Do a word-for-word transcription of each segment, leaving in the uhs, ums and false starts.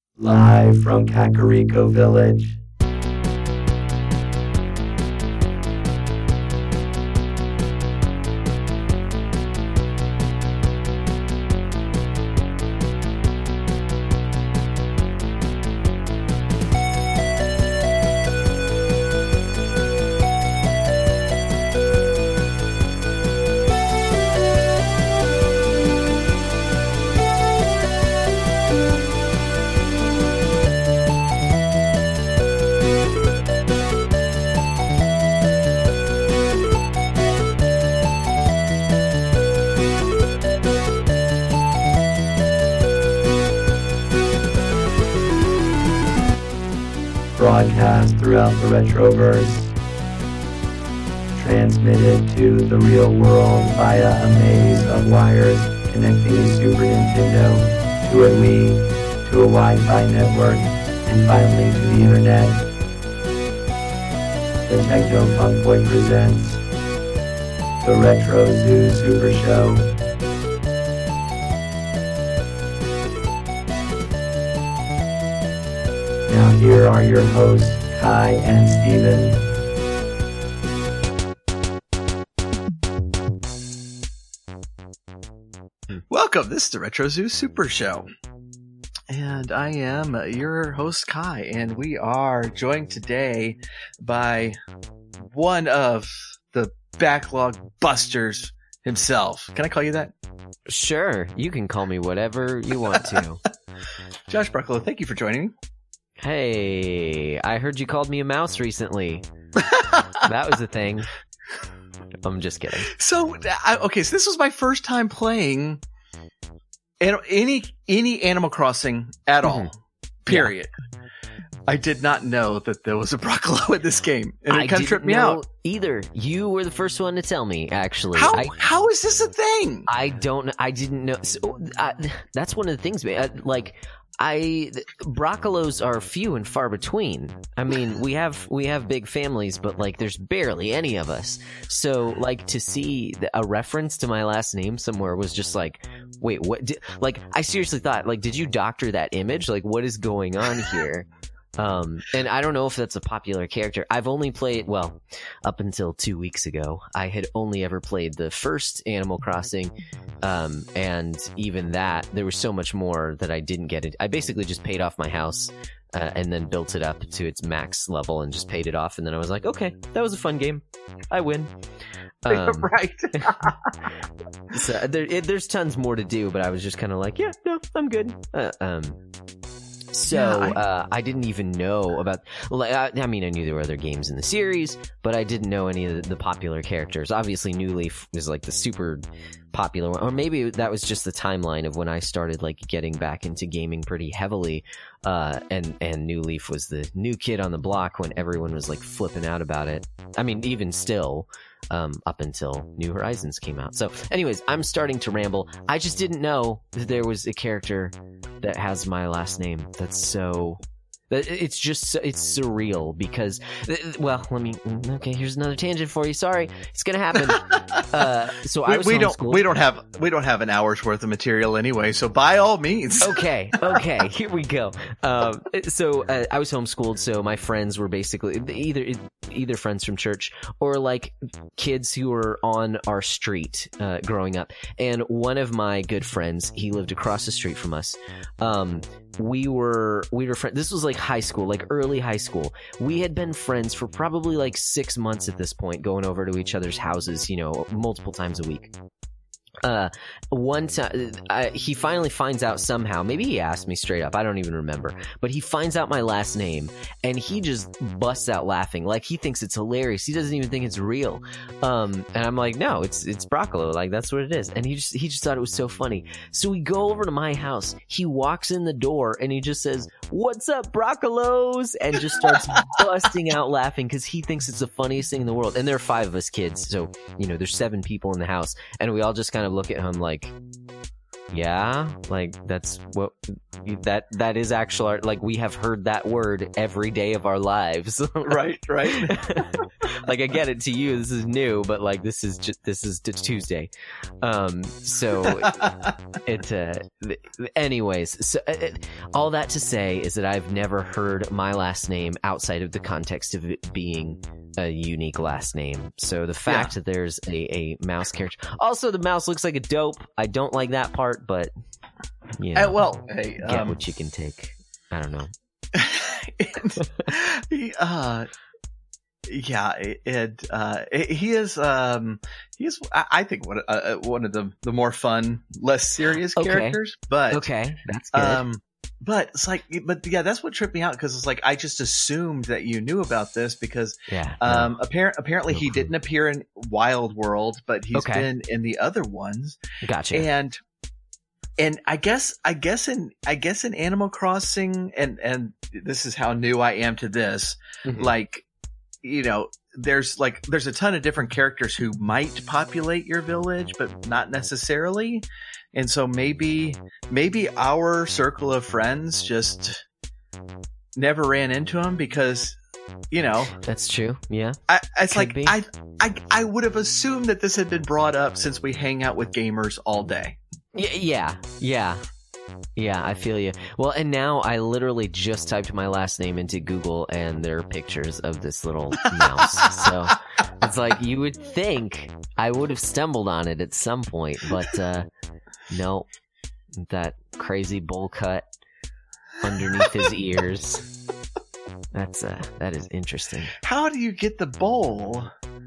Live from Kakariko Village. Broadcast throughout the Retroverse, transmitted to the real world via a maze of wires connecting a Super Nintendo to a Wii, to a Wi-Fi network, and finally to the internet. The Techno Funk Boy presents the Retro Zoo Super Show. Now here are your hosts, Kai and Steven. Welcome, this is the Retro Zoo Super Show. And I am your host, Kai, and we are joined today by one of the backlog busters himself. Can I call you that? Sure, you can call me whatever you want to. Josh Brucklow, thank you for joining me. Hey, I heard you called me a mouse recently. That was a thing. I'm just kidding. So, I, okay, so this was my first time playing any any Animal Crossing at all. Mm-hmm. Period. Yeah. I did not know that there was a Brucklow in this game, and it I kind of tripped me know out. Either you were the first one to tell me. Actually, how I, how is this a thing? I don't. I didn't know. So, uh, that's one of the things, man. Uh, like. I Broccolos are few and far between. I mean, we have we have big families, but like, there's barely any of us. So, like, to see a reference to my last name somewhere was just like, wait, what? Did, like, I seriously thought, like, did you doctor that image? Like, what is going on here? Um, and I don't know if that's a popular character. I've only played, well, up until two weeks ago, I had only ever played the first Animal Crossing. Um, and even that, there was so much more that I didn't get it. I basically just paid off my house, uh, and then built it up to its max level and just paid it off. And then I was like, okay, that was a fun game. I win. Um, right. So there, it, there's tons more to do, but I was just kind of like, yeah, no, I'm good. Uh, um, So, yeah, I, uh, I didn't even know about, like, I, I mean, I knew there were other games in the series, but I didn't know any of the, the popular characters. Obviously, New Leaf was, like, the super popular one, or maybe that was just the timeline of when I started, like, getting back into gaming pretty heavily, uh, and, and New Leaf was the new kid on the block when everyone was, like, flipping out about it. I mean, even still, um, up until New Horizons came out. So, anyways, I'm starting to ramble. I just didn't know that there was a character that has my last name. That's so... It's just, it's surreal because, well, let me, okay, here's another tangent for you. Sorry, it's gonna happen. Uh, so I was we, we don't, homeschooled. we don't have, we don't have an hour's worth of material anyway. So by all means. Okay, okay, here we go. Um, so uh, I was homeschooled, so my friends were basically either either friends from church or like kids who were on our street uh, growing up. And one of my good friends, he lived across the street from us. Um, we were we were friends. This was like high school, like early high school. We had been friends for probably like six months at this point, going over to each other's houses, you know, multiple times a week. Uh, one time, uh, he finally finds out somehow, maybe he asked me straight up, I don't even remember, but he finds out my last name, and he just busts out laughing, like he thinks it's hilarious, he doesn't even think it's real, um, and I'm like, no, it's, it's Broccolo, like, that's what it is, and he just, he just thought it was so funny, so we go over to my house, he walks in the door, and he just says, what's up, Broccolos, and just starts busting out laughing, because he thinks it's the funniest thing in the world, and there are five of us kids, so, you know, there's seven people in the house, and we all just kind of look at him like, yeah, like that's what that that is actual art. Like we have heard that word every day of our lives. Right, right. Like I get it, to you this is new, but like this is just this is t- Tuesday. Um, so it. Uh, anyways, so uh, all that to say is that I've never heard my last name outside of the context of it being a unique last name. So the fact yeah. that there's a, a mouse character. Also, the mouse looks like a dope. I don't like that part, but you know, uh, well, hey, get um, what you can take. I don't know. he, uh, yeah, and uh, he is um, he is I think one uh, one of the the more fun, less serious okay. characters. But okay, that's good. Um, But it's like, but yeah, that's what tripped me out, because it's like I just assumed that you knew about this because, yeah, um, no. apparent apparently no he clue. didn't appear in Wild World, but he's okay. been in the other ones. Gotcha. And and I guess I guess in I guess in Animal Crossing, and and this is how new I am to this, mm-hmm. like, you know, there's like there's a ton of different characters who might populate your village, but not necessarily. And so maybe, maybe our circle of friends just never ran into him because, you know, that's true. Yeah. I, it's Could like, be. I, I, I would have assumed that this had been brought up since we hang out with gamers all day. Y- yeah. Yeah. Yeah. I feel you. Well, and now I literally just typed my last name into Google and there are pictures of this little mouse. So it's like, you would think I would have stumbled on it at some point, but, uh, no, that crazy bowl cut underneath his ears. That's uh, that is interesting. How do you get the bowl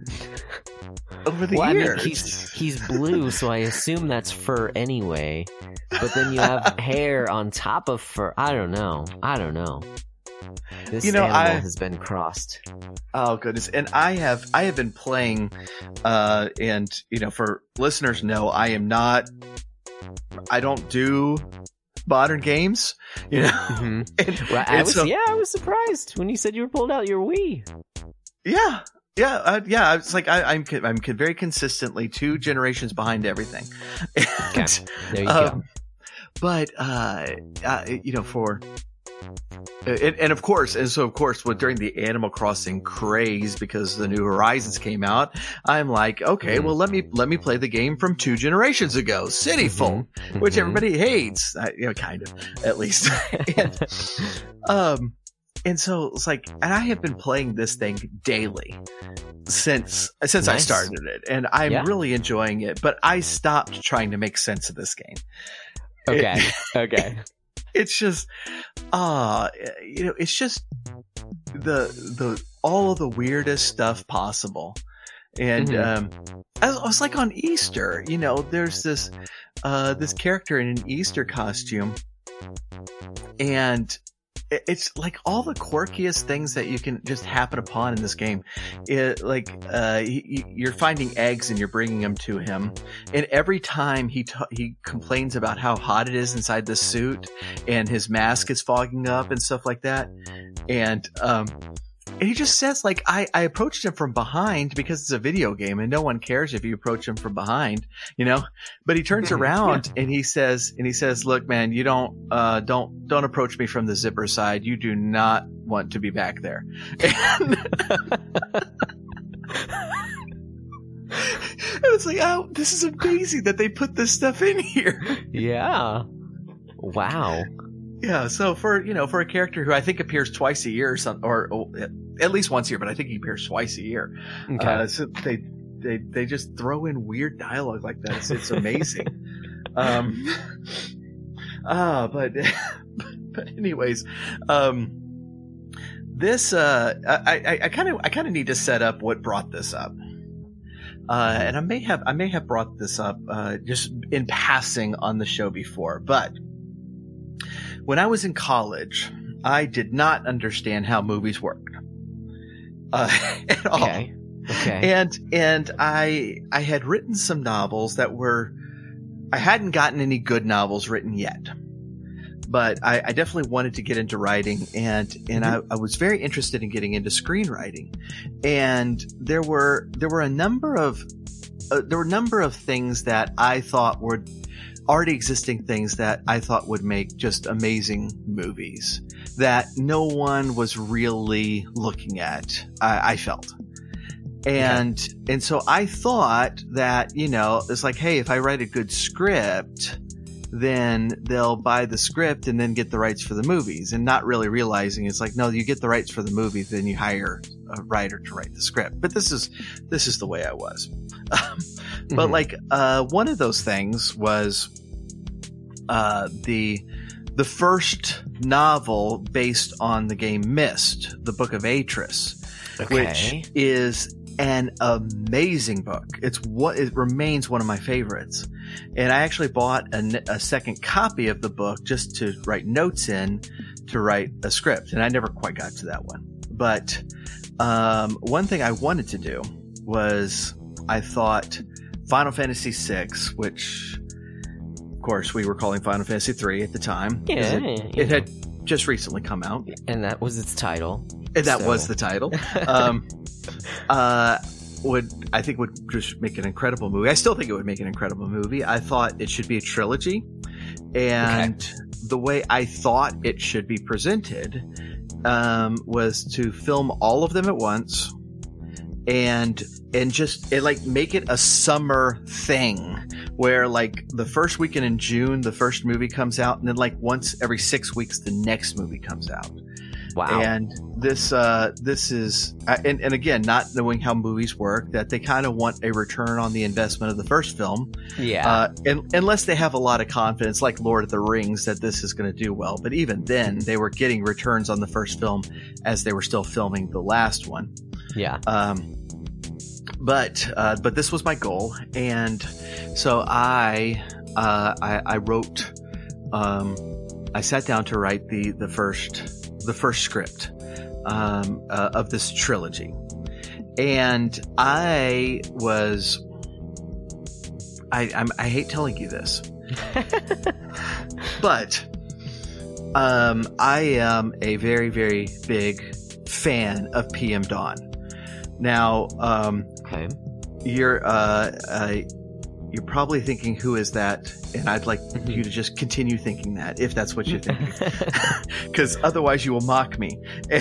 over the well, ears? I mean, he's he's blue, so I assume that's fur anyway. But then you have hair on top of fur. I don't know. I don't know. This you know, animal I, has been crossed. Oh goodness! And I have I have been playing, uh, and you know, for listeners know, I am not. I don't do modern games, you know. Mm-hmm. and, right, and I was, so, yeah, I was surprised when you said you were pulled out your Wii. Yeah, yeah, uh, yeah. I was like, I, I'm I'm very consistently two generations behind everything. And, okay, there you um, go. But uh, uh, you know, for. And, and of course, and so of course, with, during the Animal Crossing craze, because the New Horizons came out, I'm like, okay, mm-hmm. well, let me let me play the game from two generations ago, City Folk, mm-hmm. which mm-hmm. everybody hates, uh, you know, kind of, at least. and, um, and so it's like, and I have been playing this thing daily since since nice. I started it, and I'm yeah. really enjoying it. But I stopped trying to make sense of this game. Okay. It, okay. It's just, uh, you know, it's just the, the, all of the weirdest stuff possible. And, mm-hmm. um, I, I was like on Easter, you know, there's this, uh, this character in an Easter costume, and it's like all the quirkiest things that you can just happen upon in this game. It, like, uh, he, you're finding eggs and you're bringing them to him. And every time he, t- he complains about how hot it is inside the suit and his mask is fogging up and stuff like that. And, um, and he just says, like, I, I approached him from behind because it's a video game and no one cares if you approach him from behind, you know, but he turns around yeah. and he says, and he says, look, man, you don't, uh, don't, don't approach me from the zipper side. You do not want to be back there. And, and it's like, oh, this is amazing that they put this stuff in here. Yeah. Wow. Yeah, so for, you know, for a character who I think appears twice a year or something, or, or at least once a year, but I think he appears twice a year. Okay. Uh, so they, they, they just throw in weird dialogue like that. It's, it's amazing. um, ah, uh, but, but anyways, um, this, uh, I, I kind of, I kind of need to set up what brought this up. Uh, and I may have, I may have brought this up, uh, just in passing on the show before, but when I was in college, I did not understand how movies worked, uh, at all. Okay. Okay. And, and I, I had written some novels that were, I hadn't gotten any good novels written yet, but I, I definitely wanted to get into writing, and, and mm-hmm. I, I was very interested in getting into screenwriting. And there were, there were a number of, uh, there were a number of things that I thought were, already existing things that I thought would make just amazing movies that no one was really looking at, I, I felt. And, yeah. and so I thought that, you know, it's like, hey, if I write a good script, then they'll buy the script and then get the rights for the movies, and not really realizing it's like, no, you get the rights for the movies, then you hire a writer to write the script. But this is, this is the way I was. mm-hmm. But like, uh, one of those things was, uh, the, the first novel based on the game Myst, the Book of Atris, okay. which is an amazing book. It's what it remains one of my favorites. And I actually bought a, a second copy of the book just to write notes in to write a script. And I never quite got to that one. But, um, one thing I wanted to do was I thought Final Fantasy six, which of course we were calling Final Fantasy three at the time. Yeah. It, it had just recently come out. And that was its title. And that so. was the title. Um, uh, would I think would just make an incredible movie. I still think it would make an incredible movie. I thought it should be a trilogy, and okay. the way I thought it should be presented um, was to film all of them at once, and and just it, like make it a summer thing where like the first weekend in June the first movie comes out, and then like once every six weeks the next movie comes out. Wow. And this, uh, this is, uh, and, and again, not knowing how movies work, that they kind of want a return on the investment of the first film. Yeah. Uh, and, unless they have a lot of confidence, like Lord of the Rings, that this is going to do well. But even then, they were getting returns on the first film as they were still filming the last one. Yeah. Um, but, uh, but this was my goal. And so I, uh, I, I wrote, um, I sat down to write the, the first, the first script um, uh, of this trilogy. And I was, I, I'm, I hate telling you this, but um, I am a very, very big fan of P M Dawn. Now, um, okay. you're, uh, uh, you're probably thinking, who is that? And I'd like mm-hmm. you to just continue thinking that, if that's what you're thinking. Because otherwise you will mock me.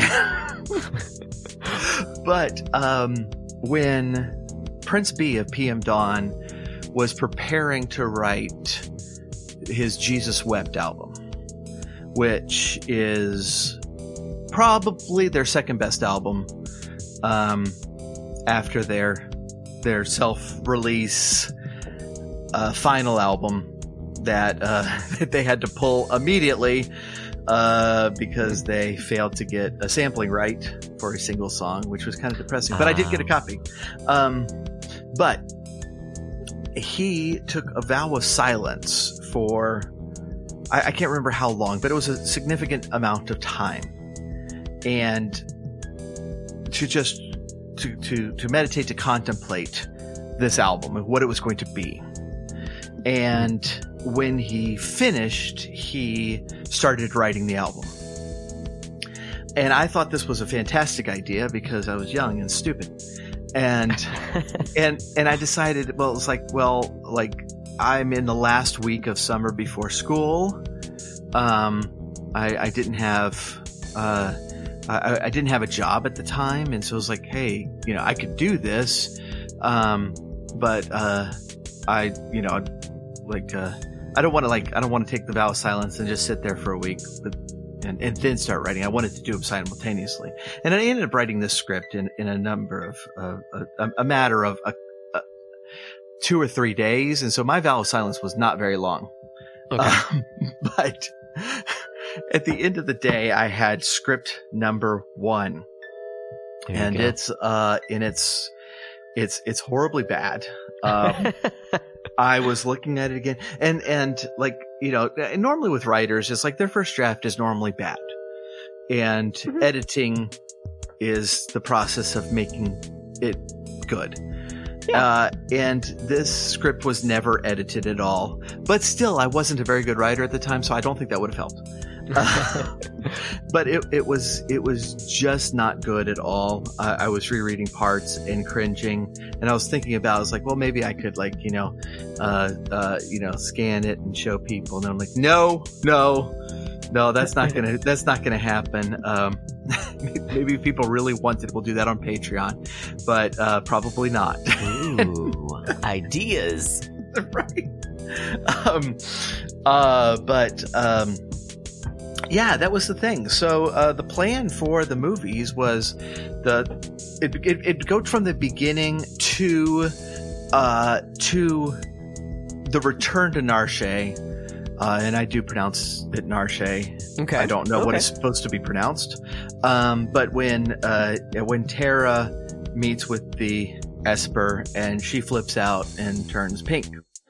But um, when Prince B of P M Dawn was preparing to write his Jesus Wept album, which is probably their second best album um, after their their self-release Uh, final album that uh, they had to pull immediately uh, because they failed to get a sampling right for a single song, which was kind of depressing. But I did get a copy. Um, but he took a vow of silence for, I, I can't remember how long, but it was a significant amount of time. And to just, to, to, to meditate, to contemplate this album and what it was going to be. And when he finished, he started writing the album. And I thought this was a fantastic idea because I was young and stupid. And, and, and I decided, well, it's like, well, like I'm in the last week of summer before school. Um, I, I didn't have, uh, I, I didn't have a job at the time. And so it was like, hey, you know, I could do this. Um, but, uh, I, you know, like, uh, I don't want to like, I don't want to take the vow of silence and just sit there for a week but, and, and then start writing. I wanted to do them simultaneously. And I ended up writing this script in, in a number of, uh, a, a matter of a, a, two or three days. And so my vow of silence was not very long. Okay. Um, but at the end of the day, I had script number one. And go. it's, uh, and it's, it's, it's horribly bad. Um, I was looking at it again and, and like, you know, normally with writers, it's like their first draft is normally bad and mm-hmm. editing is the process of making it good. Yeah. Uh, and this script was never edited at all, but still I wasn't a very good writer at the time. So I don't think that would have helped. Uh, but it, it was it was just not good at all. Uh, I was rereading parts and cringing, and I was thinking about, I was like, well, maybe I could, like, you know, uh, uh, you know, scan it and show people. And I'm like, no, no, no, that's not gonna that's not gonna happen. Um, maybe if people really want it, we'll do that on Patreon, but uh, probably not. Ooh, ideas. Right. Um, uh, but, um, yeah, that was the thing. So, uh, the plan for the movies was the, it, it, it'd go from the beginning to, uh, to the return to Narshe. Uh, and I do pronounce it Narshe. Okay. I don't know okay. what it's supposed to be pronounced. Um, but when, uh, when Tara meets with the Esper and she flips out and turns pink.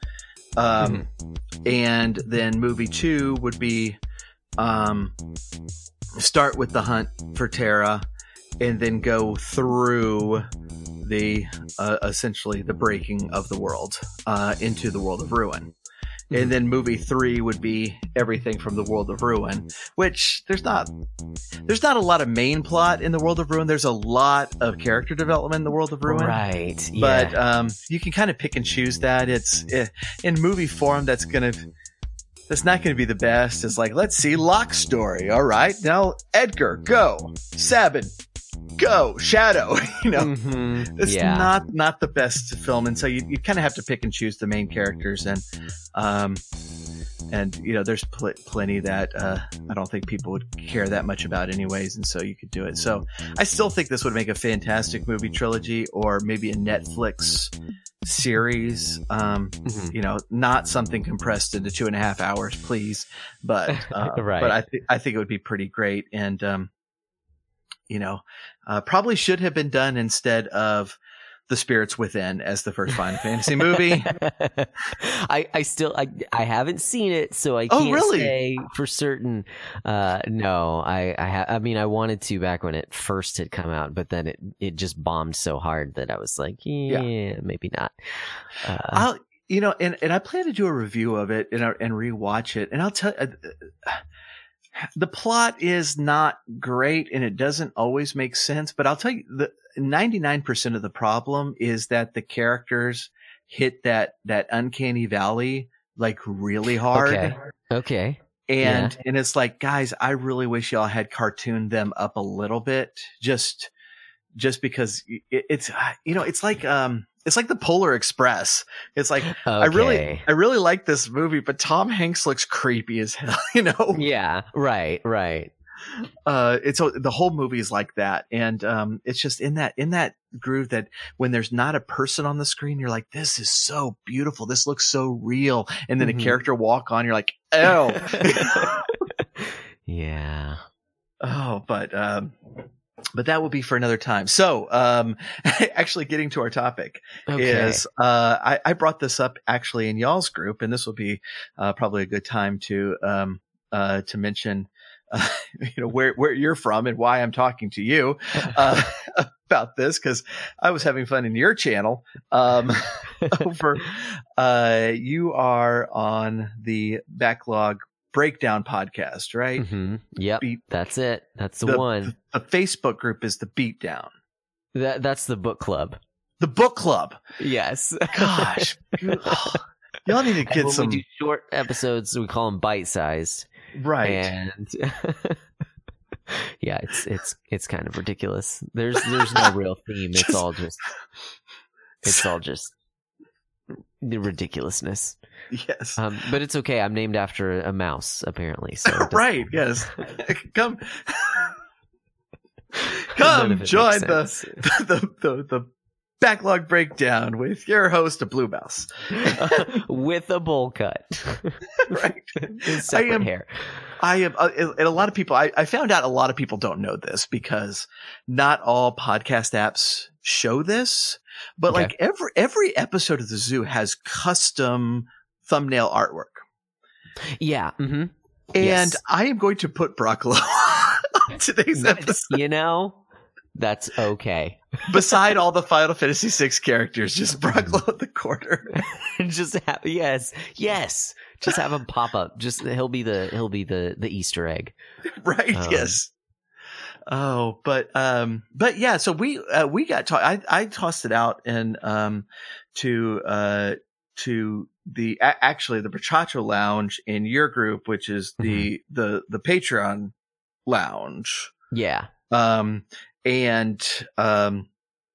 Um, mm-hmm. And then movie two would be, um, start with the hunt for Tara and then go through the, uh, essentially the breaking of the world, uh, into the world of ruin. And then movie three would be everything from the world of ruin, which there's not, there's not a lot of main plot in the world of ruin. There's a lot of character development in the world of ruin. Right. Yeah. But, um, you can kind of pick and choose that. It's uh, in movie form. That's going to, that's not going to be the best. It's like, let's see Locke's story. All right. Now Edgar, go. Sabin, go. Shadow, you know, mm-hmm. it's yeah. not, not the best film. And so you, you kind of have to pick and choose the main characters. And, um, and, you know, there's pl- plenty that, uh, I don't think people would care that much about anyways. And so you could do it. So I still think this would make a fantastic movie trilogy or maybe a Netflix series. Um, mm-hmm. you know, not something compressed into two and a half hours, please. But, uh, right. but I think, I think it would be pretty great. And, um, you know, uh, probably should have been done instead of The Spirits Within as the first Final Fantasy movie. I, I still, I, I haven't seen it, so I oh, can't really? say for certain. Uh, no, I, I, ha- I mean, I wanted to back when it first had come out, but then it, it just bombed so hard that I was like, yeah, yeah. maybe not. Uh, I'll, you know, and, and I plan to do a review of it and, and rewatch it. And I'll tell you, uh, the plot is not great and it doesn't always make sense, but I'll tell you the ninety-nine percent of the problem is that the characters hit that, that uncanny valley like really hard. Okay. Okay. And, yeah. and it's like, guys, I really wish y'all had cartooned them up a little bit just, just because it, it's, you know, it's like, um, it's like the Polar Express. It's like, okay. I really, I really like this movie, but Tom Hanks looks creepy as hell, you know? Yeah. Right. Right. Uh, it's the whole movie is like that. And, um, it's just in that, in that groove that when there's not a person on the screen, you're like, this is so beautiful. This looks so real. And then mm-hmm. a character walk on, you're like, oh, yeah. Oh, but, um, But that will be for another time. So, um, actually getting to our topic okay. is, uh, I, I brought this up actually in y'all's group, and this will be, uh, probably a good time to, um, uh, to mention, uh, you know, where, where you're from and why I'm talking to you, uh, about this. Cause I was having fun in your channel, um, over, uh, you are on the Backlog Breakdown podcast, right? Mm-hmm. Yep. Beat, that's it. That's the, the one. The, the Facebook group is the Beatdown. That that's the book club. The book club. Yes. Gosh. Y'all need to get and when some we do short episodes. We call them bite sized. Right. And yeah, it's it's it's kind of ridiculous. There's there's no real theme. It's just, all just it's all just the ridiculousness. Yes. Um, but it's okay. I'm named after a mouse, apparently. So right. Yes. Come, come join the, the, the, the Backlog Breakdown with your host, a Blue Mouse. uh, with a bowl cut. Right. Separate I am, hair. I am, uh, and a lot of people, I, I found out a lot of people don't know this because not all podcast apps show this, but okay. like every, every episode of the zoo has custom thumbnail artwork. Yeah. Mm-hmm. And yes. I am going to put Broccolo on today's episode. You know, that's okay. Beside all the Final Fantasy six characters, just Broccolo at the corner. Just have, yes, yes. Just have him pop up. Just he'll be the he'll be the the Easter egg. Right. Um, yes. Oh, but um, but yeah. So we uh, we got to- I I tossed it out and um to uh to the a- actually the Bachacho Lounge in your group, which is the Mm-hmm. the the Patreon lounge. Yeah. Um and um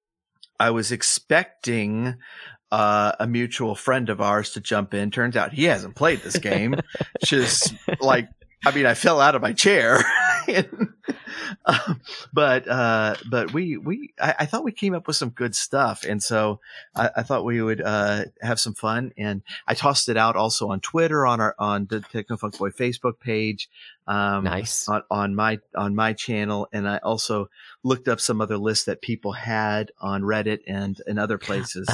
I was expecting uh, a mutual friend of ours to jump in. Turns out he hasn't played this game. Just like, I mean, I fell out of my chair. and, uh, but uh, but we we I, I thought we came up with some good stuff, and so I, I thought we would uh, have some fun. And I tossed it out also on Twitter, on our on the Technofunk Boy Facebook page. Um, Nice. on, on my on my channel, and I also looked up some other lists that people had on Reddit and and other places.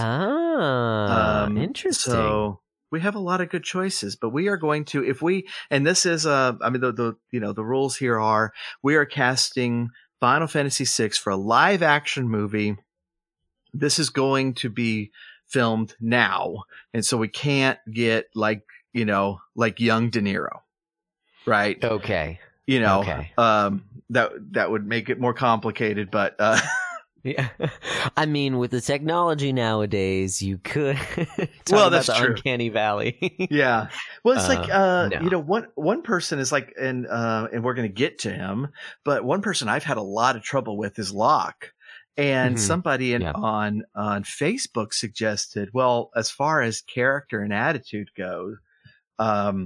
Ah, Um, interesting. So we have a lot of good choices, but we are going to, if we, and this is, uh, I mean, the, the, you know, the rules here are we are casting Final Fantasy six for a live action movie. This is going to be filmed now. And so we can't get like, you know, like young De Niro, right? Okay. You know, Okay. um, that, that would make it more complicated, but, uh, Yeah. I mean, with the technology nowadays, you could talk Well, about that's the true. uncanny valley. yeah. Well, it's like, Uh, uh, no. you know, one, one person is like, and, uh, and we're going to get to him, but one person I've had a lot of trouble with is Locke. And Mhm. somebody in, Yeah. on, on Facebook suggested, well, as far as character and attitude goes, um,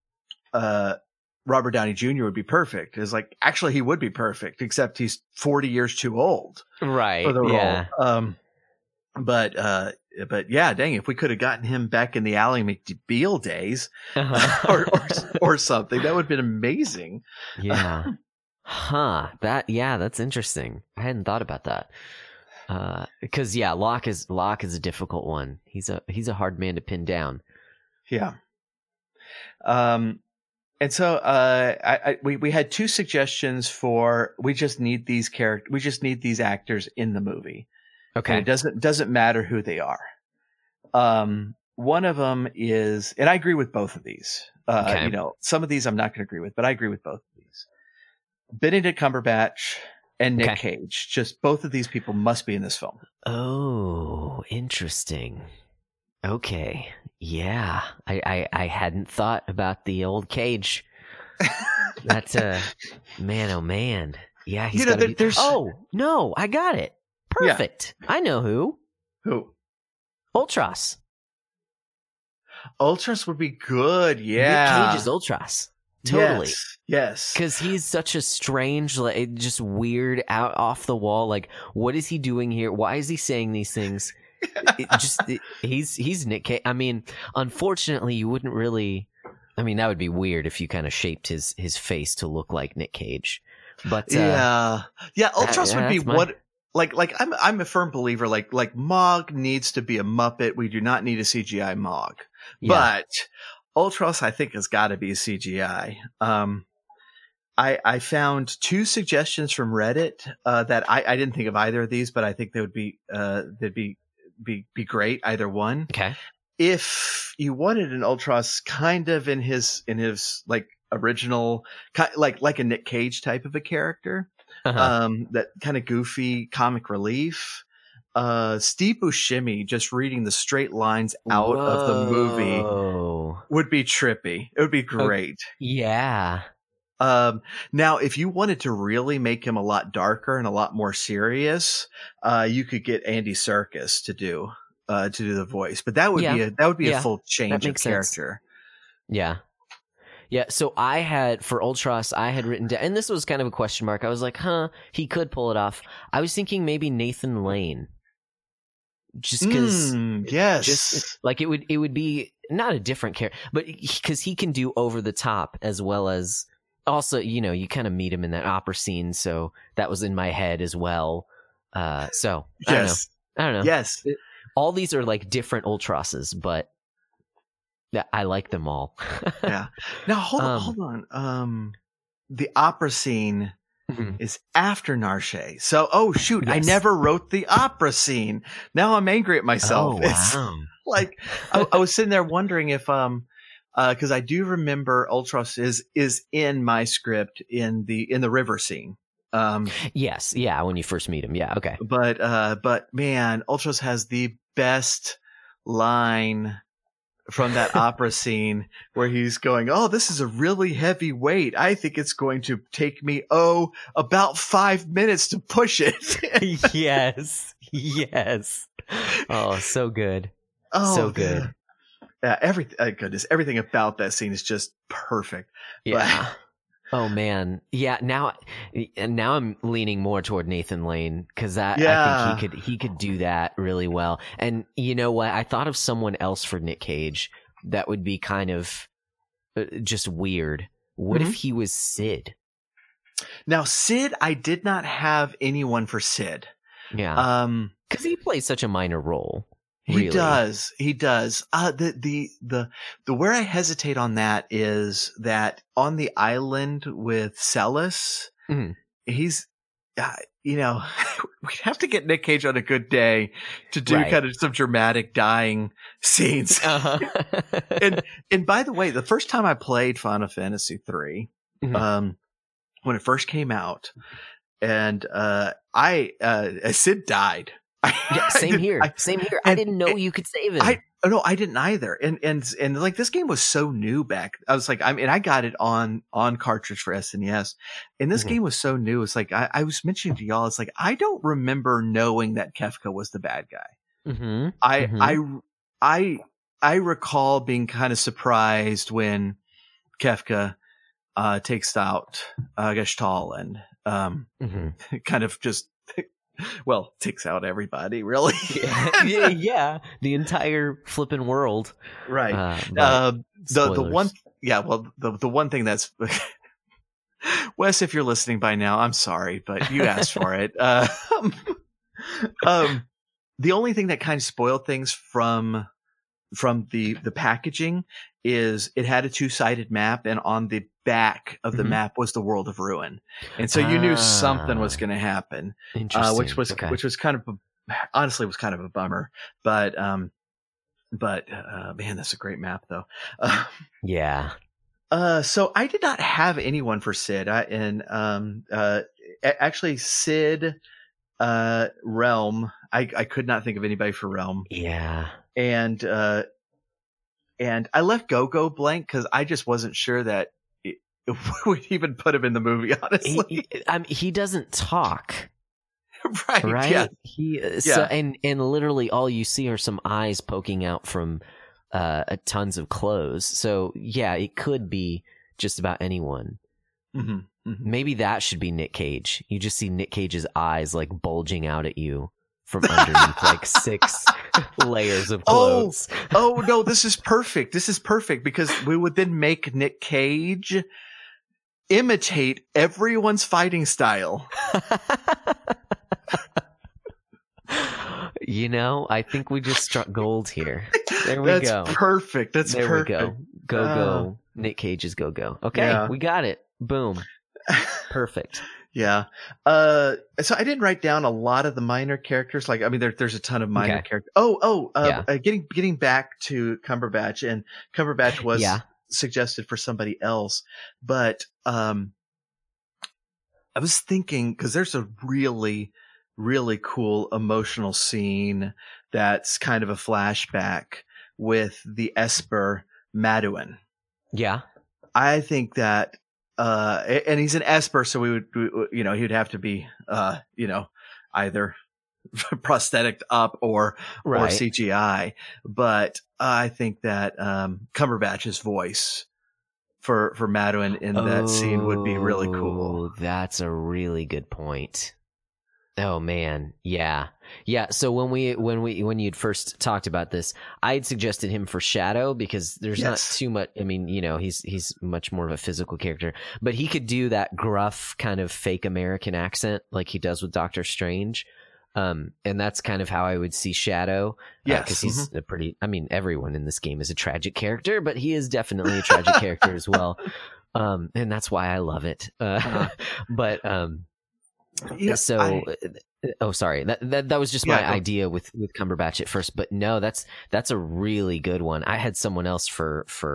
uh, Robert Downey Junior would be perfect. It's like, actually, he would be perfect, except he's forty years too old Right. for the role. Yeah. Um, but, uh, but yeah, dang, if we could have gotten him back in the Ally McBeal days Uh-huh. or, or, or something, that would have been amazing. Yeah. Huh. That yeah, that's interesting. I hadn't thought about that. Uh, because yeah, Locke is Locke is a difficult one. He's a he's a hard man to pin down. Yeah. Um, and so, uh, I, I, we, we had two suggestions for, we just need these characters, we just need these actors in the movie. And Okay. it doesn't, doesn't matter who they are. Um, one of them is, and I agree with both of these. Uh, Okay. you know, some of these I'm not going to agree with, but I agree with both of these. Benedict Cumberbatch and Nick Okay. Cage. Just both of these people must be in this film. Oh, interesting. Okay. Yeah. I, I, I hadn't thought about the old Cage. That's a man, oh man. Yeah, he's You know, gotta there- be- there's- Oh, no, I got it. Perfect. I know who. Who? Ultros. Ultras would be good. Yeah. Nick Cage is Ultros. Totally. Yes. Yes. Because he's such a strange, like, just weird, out off the wall. Like, what is he doing here? Why is he saying these things? It just it- he's he's Nick Cage. I mean, unfortunately, you wouldn't really. I mean, that would be weird if you kind of shaped his his face to look like Nick Cage. But uh, yeah. Yeah. Ultras yeah, would be that's my- what. Like, like I'm, I'm a firm believer. Like, like Mog needs to be a Muppet. We do not need a C G I Mog. yeah. But Ultros, I think, has got to be a C G I. Um, I I found two suggestions from Reddit uh, that I, I didn't think of either of these, but I think they would be uh, they'd be be be great either one. Okay. If you wanted an Ultros kind of in his in his like original ki- like like a Nick Cage type of a character, Uh-huh. um, that kind of goofy comic relief. Uh, Steve Buscemi just reading the straight lines out of the movie Whoa. would be trippy. It would be great. Yeah. Um, now, if you wanted to really make him a lot darker and a lot more serious, uh, you could get Andy Serkis to do, uh, to do the voice, but that would Yeah. be a, that would be Yeah. a full change of makes sense. character. Yeah. Yeah, so I had, for Ultros, I had written down, and this was kind of a question mark. I was like, huh, he could pull it off. I was thinking maybe Nathan Lane. Just because, Mm, yes. just like it would, it would be not a different character, but because he can do over the top as well as also, you know, you kind of meet him in that opera scene. So that was in my head as well. Uh, so I don't know. yes. I don't know. Yes. All these are like different Ultroses, but yeah, I like them all. Yeah. Now hold on, Um, hold on. Um, the opera scene Mhm. is after Narshe. So, oh shoot, I Yes. never wrote the opera scene. Now I'm angry at myself. Oh, It's wow. like, I, I was sitting there wondering if, um, because uh, I do remember Ultros is is in my script in the in the river scene. Um, yes, yeah, when you first meet him, yeah, okay. But uh, but man, Ultros has the best line from that opera scene where he's going, "Oh, this is a really heavy weight. I think it's going to take me oh about five minutes to push it." yes, yes. Oh, so good. Oh, so good. Man. Yeah, everything. Uh, goodness, everything about that scene is just perfect. Yeah. But, oh man, yeah. Now, now I'm leaning more toward Nathan Lane because I, yeah. I think he could he could do that really well. And you know what? I thought of someone else for Nick Cage that would be kind of uh, just weird. What mm-hmm. if he was Sid? Now, Sid, I did not have anyone for Sid. Yeah, um, because he plays such a minor role. He really. does. He does. Uh, the, the, the, the, where I hesitate on that is that on the island with Celis, mm-hmm. he's, uh, you know, we'd have to get Nick Cage on a good day to do right. kind of some dramatic dying scenes. Uh-huh. and, and by the way, the first time I played Final Fantasy three, mm-hmm. um, when it first came out, and, uh, I, uh, Sid died. Yeah, same here. I, same here. I didn't know and, you could save him. I no, I didn't either. And and and like this game was so new back. I was like, I mean, I got it on on cartridge for S N E S, and this mm-hmm. game was so new. It's like I, I was mentioning to y'all. It's like I don't remember knowing that Kefka was the bad guy. Mm-hmm. I mm-hmm. I I I recall being kind of surprised when Kefka uh, takes out uh, Gestahl and um, mm-hmm. kind of just. Well, takes out everybody, really. yeah, yeah, the entire flipping world. Right. Uh, uh, the the one, yeah. Well, the the one thing that's Wes, if you're listening by now, I'm sorry, but you asked for it. Uh, um, the only thing that kind of spoiled things from from the the packaging is it had a two-sided map, and on the back of the mm-hmm. map was the World of Ruin, and so you ah, knew something was going to happen, uh, which was okay. which was kind of a, honestly was kind of a bummer. But um, but uh, man, that's a great map though. Uh, yeah. Uh, so I did not have anyone for Sid, I, and um, uh, actually Sid, uh, Realm. I I could not think of anybody for Realm. Yeah. And uh, and I left Go-Go blank because I just wasn't sure that it, it would even put him in the movie. Honestly, he, I mean, he doesn't talk, right? Right? Yeah. He uh, yeah. So, and and literally all you see are some eyes poking out from uh, tons of clothes. So yeah, it could be just about anyone. Mm-hmm. Mm-hmm. Maybe that should be Nick Cage. You just see Nick Cage's eyes like bulging out at you from underneath like six layers of clothes. Oh, oh no, this is perfect. This is perfect because we would then make Nick Cage imitate everyone's fighting style. You know, I think we just struck gold here. There we That's go. Perfect. That's there perfect. There we go. Go uh, go. Nick Cage's go go. Okay, yeah. We got it. Boom. Perfect. Yeah. Uh, so I didn't write down a lot of the minor characters. Like, I mean, there, there's a ton of minor okay. characters. Oh, oh, uh, yeah. uh, getting, getting back to Cumberbatch, and Cumberbatch was yeah. suggested for somebody else, but, um, I was thinking, cause there's a really, really cool emotional scene that's kind of a flashback with the Esper Maduin. Yeah. I think that, uh, and he's an Esper, so we would, we, you know, he would have to be, uh, you know, either prosthetic up or, right. or C G I. But I think that, um, Cumberbatch's voice for, for Maduin in that oh, scene would be really cool. That's a really good point. Oh man. Yeah. Yeah. So when we, when we, when you'd first talked about this, I had suggested him for Shadow because there's yes. not too much. I mean, you know, he's, he's much more of a physical character, but he could do that gruff kind of fake American accent like he does with Doctor Strange. Um, and that's kind of how I would see Shadow. Yeah. Uh, cause he's mm-hmm. a pretty, I mean, everyone in this game is a tragic character, but he is definitely a tragic character as well. Um, and that's why I love it. Uh, uh-huh. but, um, yeah, so, I, oh, sorry. That, that that was just yeah, my idea with, with Cumberbatch at first, but no, that's that's a really good one. I had someone else for for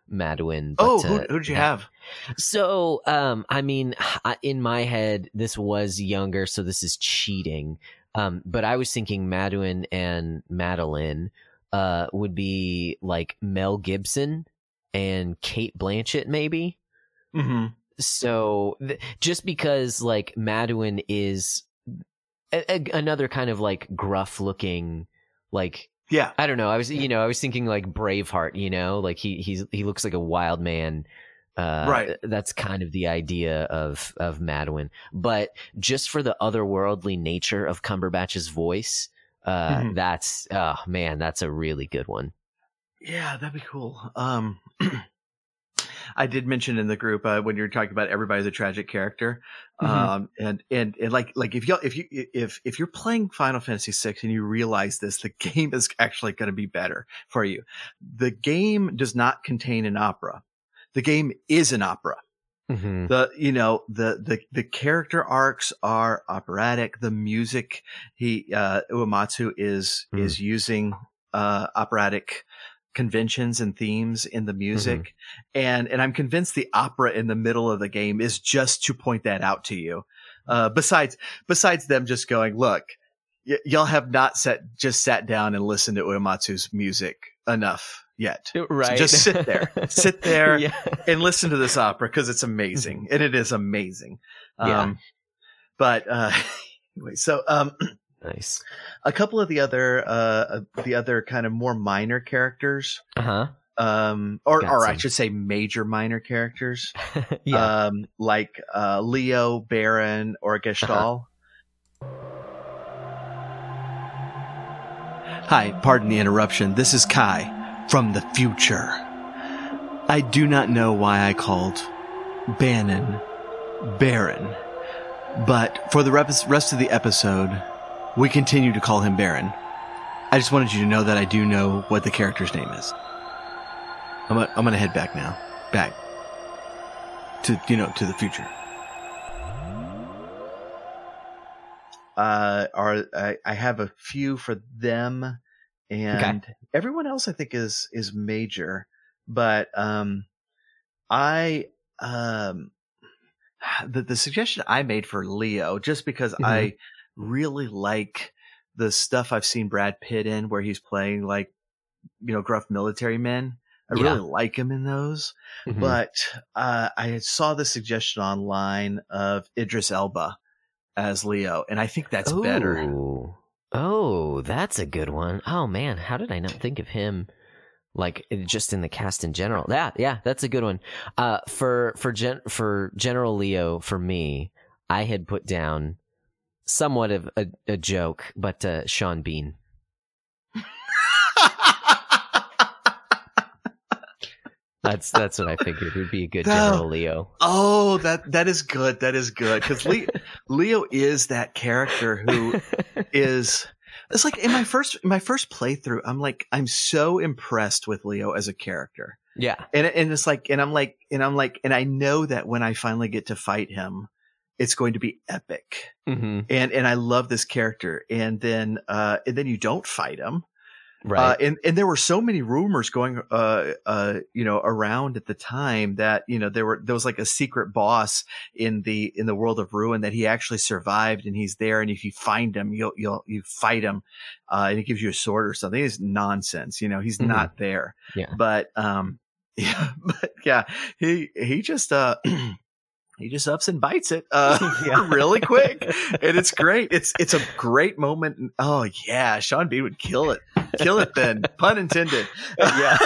Maduin. But, Oh, who, uh, who did you yeah. have? So, um, I mean, I- in my head, this was younger, so this is cheating. Um, but I was thinking Maduin and Madeline uh, would be like Mel Gibson and Kate Blanchett, maybe. Mm-hmm. So, th- just because like Maduin is a- a- another kind of like gruff looking, like. Yeah. I don't know. I was, you know, I was thinking like Braveheart, you know, like he he's he looks like a wild man. Uh, Right. That's kind of the idea of of Maduin. But just for the otherworldly nature of Cumberbatch's voice, uh, Mhm. that's oh man, that's a really good one. Yeah, that'd be cool. Um, I did mention in the group uh, when you were talking about everybody's a tragic character, Mhm. um, and and and like like if you if you if if you're playing Final Fantasy six and you realize this, the game is actually going to be better for you. The game does not contain an opera. The game is an opera. Mm-hmm. The you know the the the character arcs are operatic. The music he uh, Uematsu is Mm. is using uh, operatic conventions and themes in the music, Mm-hmm. and and I'm convinced the opera in the middle of the game is just to point that out to you. Uh, besides besides them just going, look, y- y'all have not sat just sat down and listened to Uematsu's music enough yet. Right. So just sit there, sit there, Yeah. and listen to this opera because it's amazing, and it is amazing. Um, Yeah. But uh, anyway, so um, Nice. a couple of the other uh, the other kind of more minor characters, Uh huh. um, or Got or I some. should say major minor characters, Yeah. um, like uh, Leo, Baron, or Gestalt. Hi, pardon the interruption. This is Kai from the future. I do not know why I called Bannon Baron, but for the rep- rest of the episode, we continue to call him Baron. I just wanted you to know that I do know what the character's name is. I'm gonna, I'm gonna head back now. Back. To, you know, to the future. Uh, are, I, I have a few for them, and everyone else I think is, is major, but, um, I, um, the, the suggestion I made for Leo, just because Mhm. I really like the stuff I've seen Brad Pitt in where he's playing like, you know, gruff military men. I Yeah. really like him in those, Mhm. but, uh, I saw the suggestion online of Idris Elba as Leo, and I think that's better. Ooh. Oh, that's a good one. Oh man, how did I not think of him? Like just in the cast in general. Yeah, yeah, that's a good one. Uh, for for gen for General Leo, for me, I had put down somewhat of a, a joke, but uh, Sean Bean. That's that's what I figured would be a good No. General Leo. Oh, that that is good. That is good because Leo, Leo is that character who is. It's like in my first in my first playthrough, I'm like I'm so impressed with Leo as a character, Yeah. and and it's like and I'm like and I'm like and I know that when I finally get to fight him, it's going to be epic, Mm-hmm. and and I love this character, and then uh and then you don't fight him. Right. Uh, and, and there were so many rumors going, uh, uh, you know, around at the time that, you know, there were, there was like a secret boss in the, in the world of Ruin that he actually survived and he's there. And if you find him, you'll, you'll, you fight him, uh, and he gives you a sword or something. It's nonsense. You know, he's Mhm. not there. Yeah. But, um, yeah, but yeah, he, he just, uh, he just ups and bites it, uh, Yeah. really quick. And it's great. It's, it's a great moment. Oh yeah. Sean Bean would kill it. Kill it then. Pun intended. Yeah.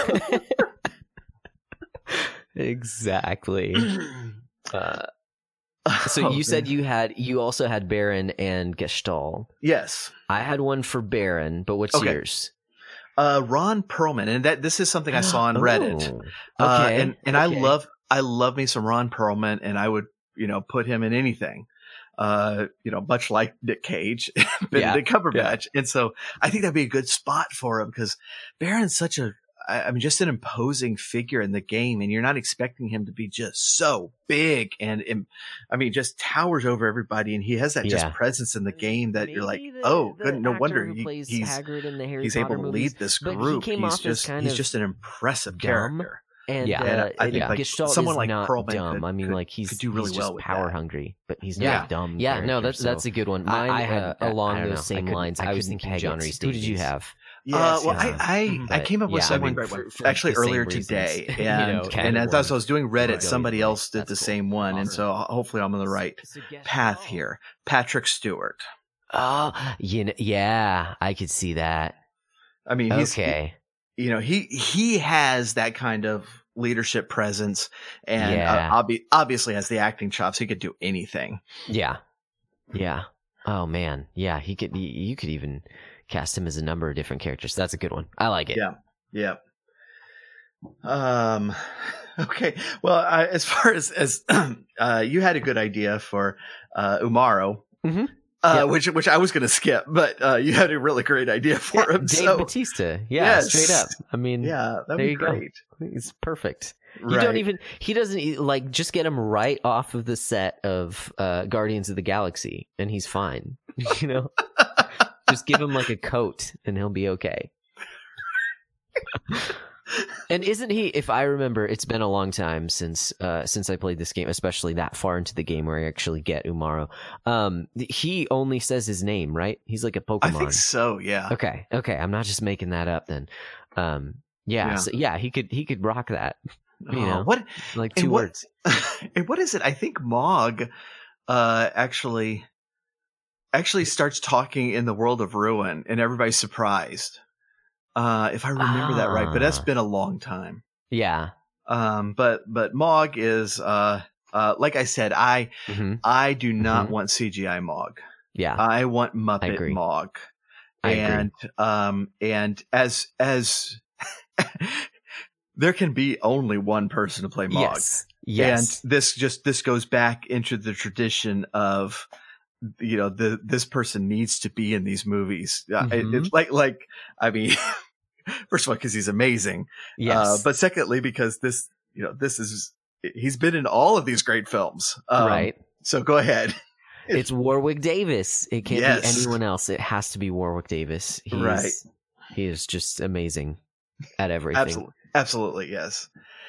Exactly. Uh, so Oh, you said man. you had you also had Baron and Gestalt. Yes. I had one for Baron, but what's Okay. yours? Uh, Ron Perlman. And that, this is something I saw on Reddit. Oh, Uh, okay. and, and I okay. love, I love me some Ron Perlman and I would, you know, put him in anything. Uh, you know, much like Nick Cage, Benedict Cumberbatch. And so I think that'd be a good spot for him because Baron's such a, I, I mean, just an imposing figure in the game and you're not expecting him to be just so big and, and I mean, just towers over everybody. And he has that Yeah. just presence in the game that you're like, Maybe the- oh, the good. No actor wonder who he, plays he's, Hagrid in the Harry he's Potter able to movies, lead this but he group. came He's off as just, kind he's of just an impressive dumb. character. And Yeah, uh, and I and think, like, Gestalt someone is like not Perlman dumb. could- I mean, could- like he's could do really he's well just with power that. hungry, but he's not Yeah. a dumb. Yeah, character, no, that's so that's a good one. I, Mine, I had uh, along along those those same lines. I, was thinking John Rhys Who did you Davies. have? Uh, Yes, well, yeah. I I, Mhm. I came up with Yeah, I someone mean, for- for actually the same earlier reasons. today, You and know, and as, as I was doing Reddit, Right. somebody else did That's the cool. same one, and Awesome. so hopefully I'm on the right path here. Patrick Stewart. Oh, you know, yeah, I could see that. I mean, he's Okay. you know he he has that kind of leadership presence, and Yeah. uh, obvi- obviously has the acting chops. He could do anything. Yeah. Yeah. Oh man. Yeah. He could. You you could even cast him as a number of different characters. That's a good one. I like it. Yeah. Yeah. Um. Okay. Well, I, as far as as uh, you had a good idea for uh, Umaro, Mhm. uh, Yeah. which which I was going to skip, but uh, you had a really great idea for Yeah, him. Dave so Bautista. Yeah. Yes. Straight up. I mean. yeah, that'd There be you go. great. He's perfect. You Right. don't even. He doesn't e- like just get him right off of the set of uh, Guardians of the Galaxy, and he's fine. You know, just give him like a coat, and he'll be okay. And isn't he? If I remember, it's been a long time since uh, since I played this game, especially that far into the game where I actually get Umaro. Um, he only says his name, right? He's like a Pokemon. I think so. Yeah. Okay, okay. I'm not just making that up then. Um, yeah, Yeah. so, yeah. He could he could rock that. You Oh, know, what? like and two what- words. And what is it? I think Mog uh, actually actually starts talking in the world of Ruin, and everybody's surprised. Uh, if I remember that right, but that's Ah. been a long time. Yeah. Um, but but Mog is uh, uh, like I said, I hmm I do not Mhm. want C G I Mog. Yeah. I want Muppet agree. Mog. I agree. and um and as as there can be only one person to play Mog. Yes. Yes. And this just this goes back into the tradition of, you know, the this person needs to be in these movies. Uh, it- Mhm. it's like like I mean, first of all, because he's amazing. yes. Uh, but secondly, because this you know this is he's been in all of these great films. Um, right. So go ahead. It's Warwick Davis. It can't Yes. be anyone else. It has to be Warwick Davis. He's, Right. He is just amazing at everything. Absolutely, absolutely, yes.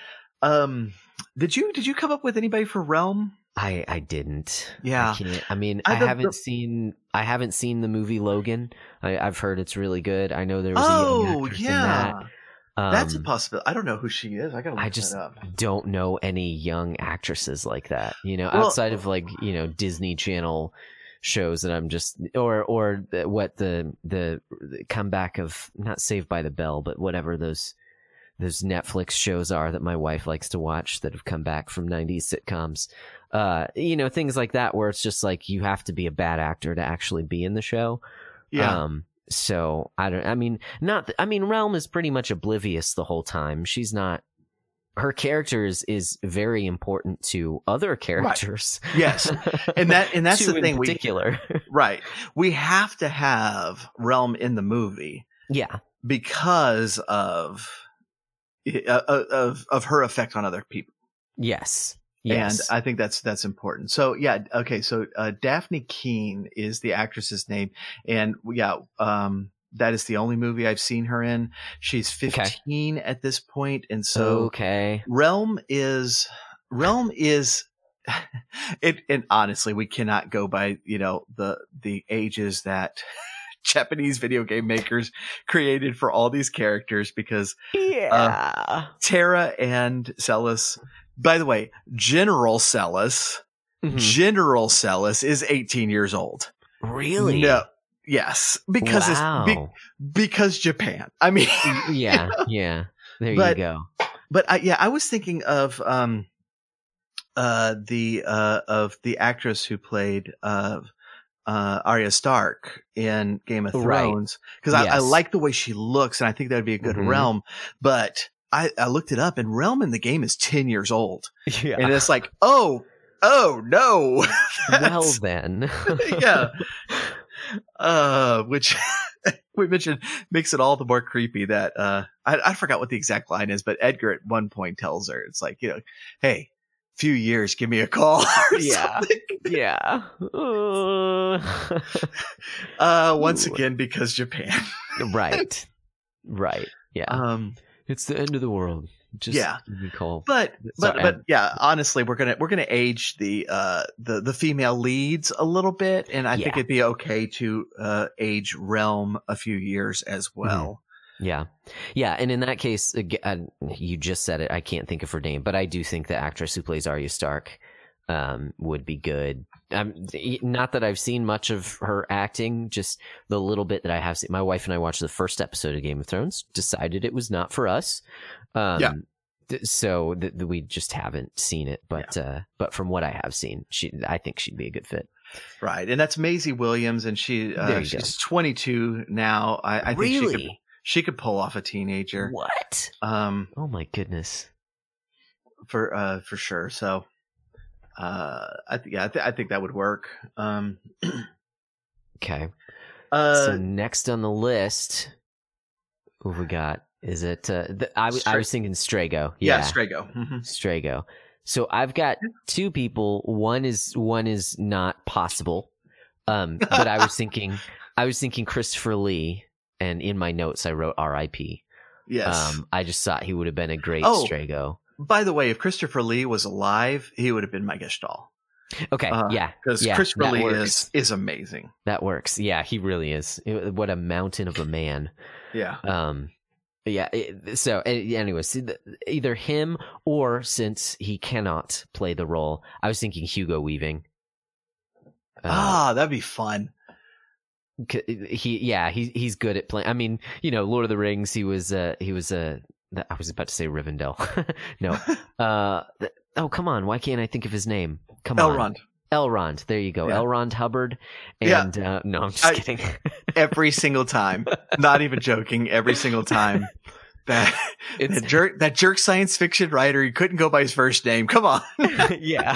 Um, did you did you come up with anybody for Realm? I I didn't. Yeah. I can't. I mean, I, I don't- haven't seen. I haven't seen the movie Logan. I, I've heard it's really good. I know there was a Oh, young actress in yeah, that. Um, that's a possibility. I don't know who she is. I gotta look I just that up. don't know any young actresses like that. You know, Well- outside of like you know Disney Channel shows that I'm just or or the- what the the the comeback of not Saved by the Bell, but whatever those those Netflix shows are that my wife likes to watch that have come back from nineties sitcoms. Uh, you know, things like that where it's just like you have to be a bad actor to actually be in the show. Yeah, Um, so I don't, I mean, not, I mean, Realm is pretty much oblivious the whole time. She's not, her character is, is very important to other characters. yes, and that and that's Two the in thing. We particular. right. We have to have Realm in the movie yeah. because of uh, of of her effect on other people. Yes. Yes. And I think that's that's important. So yeah, okay. So uh, Daphne Keene is the actress's name, and yeah, um, that is the only movie I've seen her in. She's fifteen at this point, and so okay. Realm is Realm is it. And honestly, we cannot go by you know the the ages that Japanese video game makers created for all these characters because Yeah. Terra and Celis. By the way, General Celis, Mhm. General Celis is eighteen years old. Really? No. Yes. Because wow. it's be, because Japan. I mean, yeah. Yeah. There But- you go. but I, yeah, I was thinking of, um, uh, the, uh, of the actress who played, uh, uh, Arya Stark in Game of Right. Thrones. Cause I, I Yes. like the way she looks and I think that would be a good Mhm. Realm, but I, I looked it up and Realm in the game is ten years old. Yeah. And it's like, oh, oh no. well That's- then. yeah. Uh, which we mentioned makes it all the more creepy that, uh, I, I forgot what the exact line is, but Edgar at one point tells her, it's like, you know, hey, few years, give me a call. or Yeah. something. yeah. Uh, Uh, once Ooh. again, because Japan. right. Right. Yeah. Um, It's the end of the world. Just Yeah. Nicole. But but Sorry, but I'm- yeah, honestly, we're gonna we're gonna age the uh the the female leads a little bit, and I think Yeah. it'd be okay to uh age Realm a few years as well. Yeah, yeah, and in that case, ag- uh, you just said it. I can't think of her name, but I do think the actress who plays Arya Stark um, would be good. Um, not that I've seen much of her acting, just the little bit that I have seen. My wife and I watched the first episode of Game of Thrones, decided it was not for us. Um, Yeah. th- So th- th- we just haven't seen it, but uh, but from what I have seen, she I think she'd be a good fit. Right, and that's Maisie Williams, and she There uh, you she's twenty-two now. I, I think really? she could she could pull off a teenager. What? Um, Oh my goodness. for uh for sure. So, uh, I th- yeah, I, th- I think that would work. Um, Okay. uh, So next on the list, who we got? Is it? Uh, the, I, w- I Stra- was thinking Strago. yeah, Yeah, Strago. Mhm. Strago. So I've got two people. One is one is not possible. Um, but I was thinking, I was thinking Christopher Lee, and in my notes I wrote R I P. Yes. Um, I just thought he would have been a great Oh. Strago. By the way, if Christopher Lee was alive, he would have been Mike Gestahl. Okay, Uh, yeah, Because yeah, Christopher that Lee works. is is amazing. That works. Yeah, he really is. It- what a mountain of a man. Yeah. Um, yeah. It, so, a- anyways, either him or, since he cannot play the role, I was thinking Hugo Weaving. Uh, ah, that'd be fun. c- he, yeah, he he's good at playing. I mean, you know, Lord of the Rings. He was, uh, he was, uh, I was about to say Rivendell. no. Uh, th- oh, come on. Why can't I think of his name? Come on. Elrond. Elrond. There you go. Yeah. Elrond Hubbard. Yeah. And uh, no, I'm just I- kidding. Every single time. Not even joking. Every single time. That It's- that jerk that jerk science fiction writer, he couldn't go by his first name. Come on. yeah.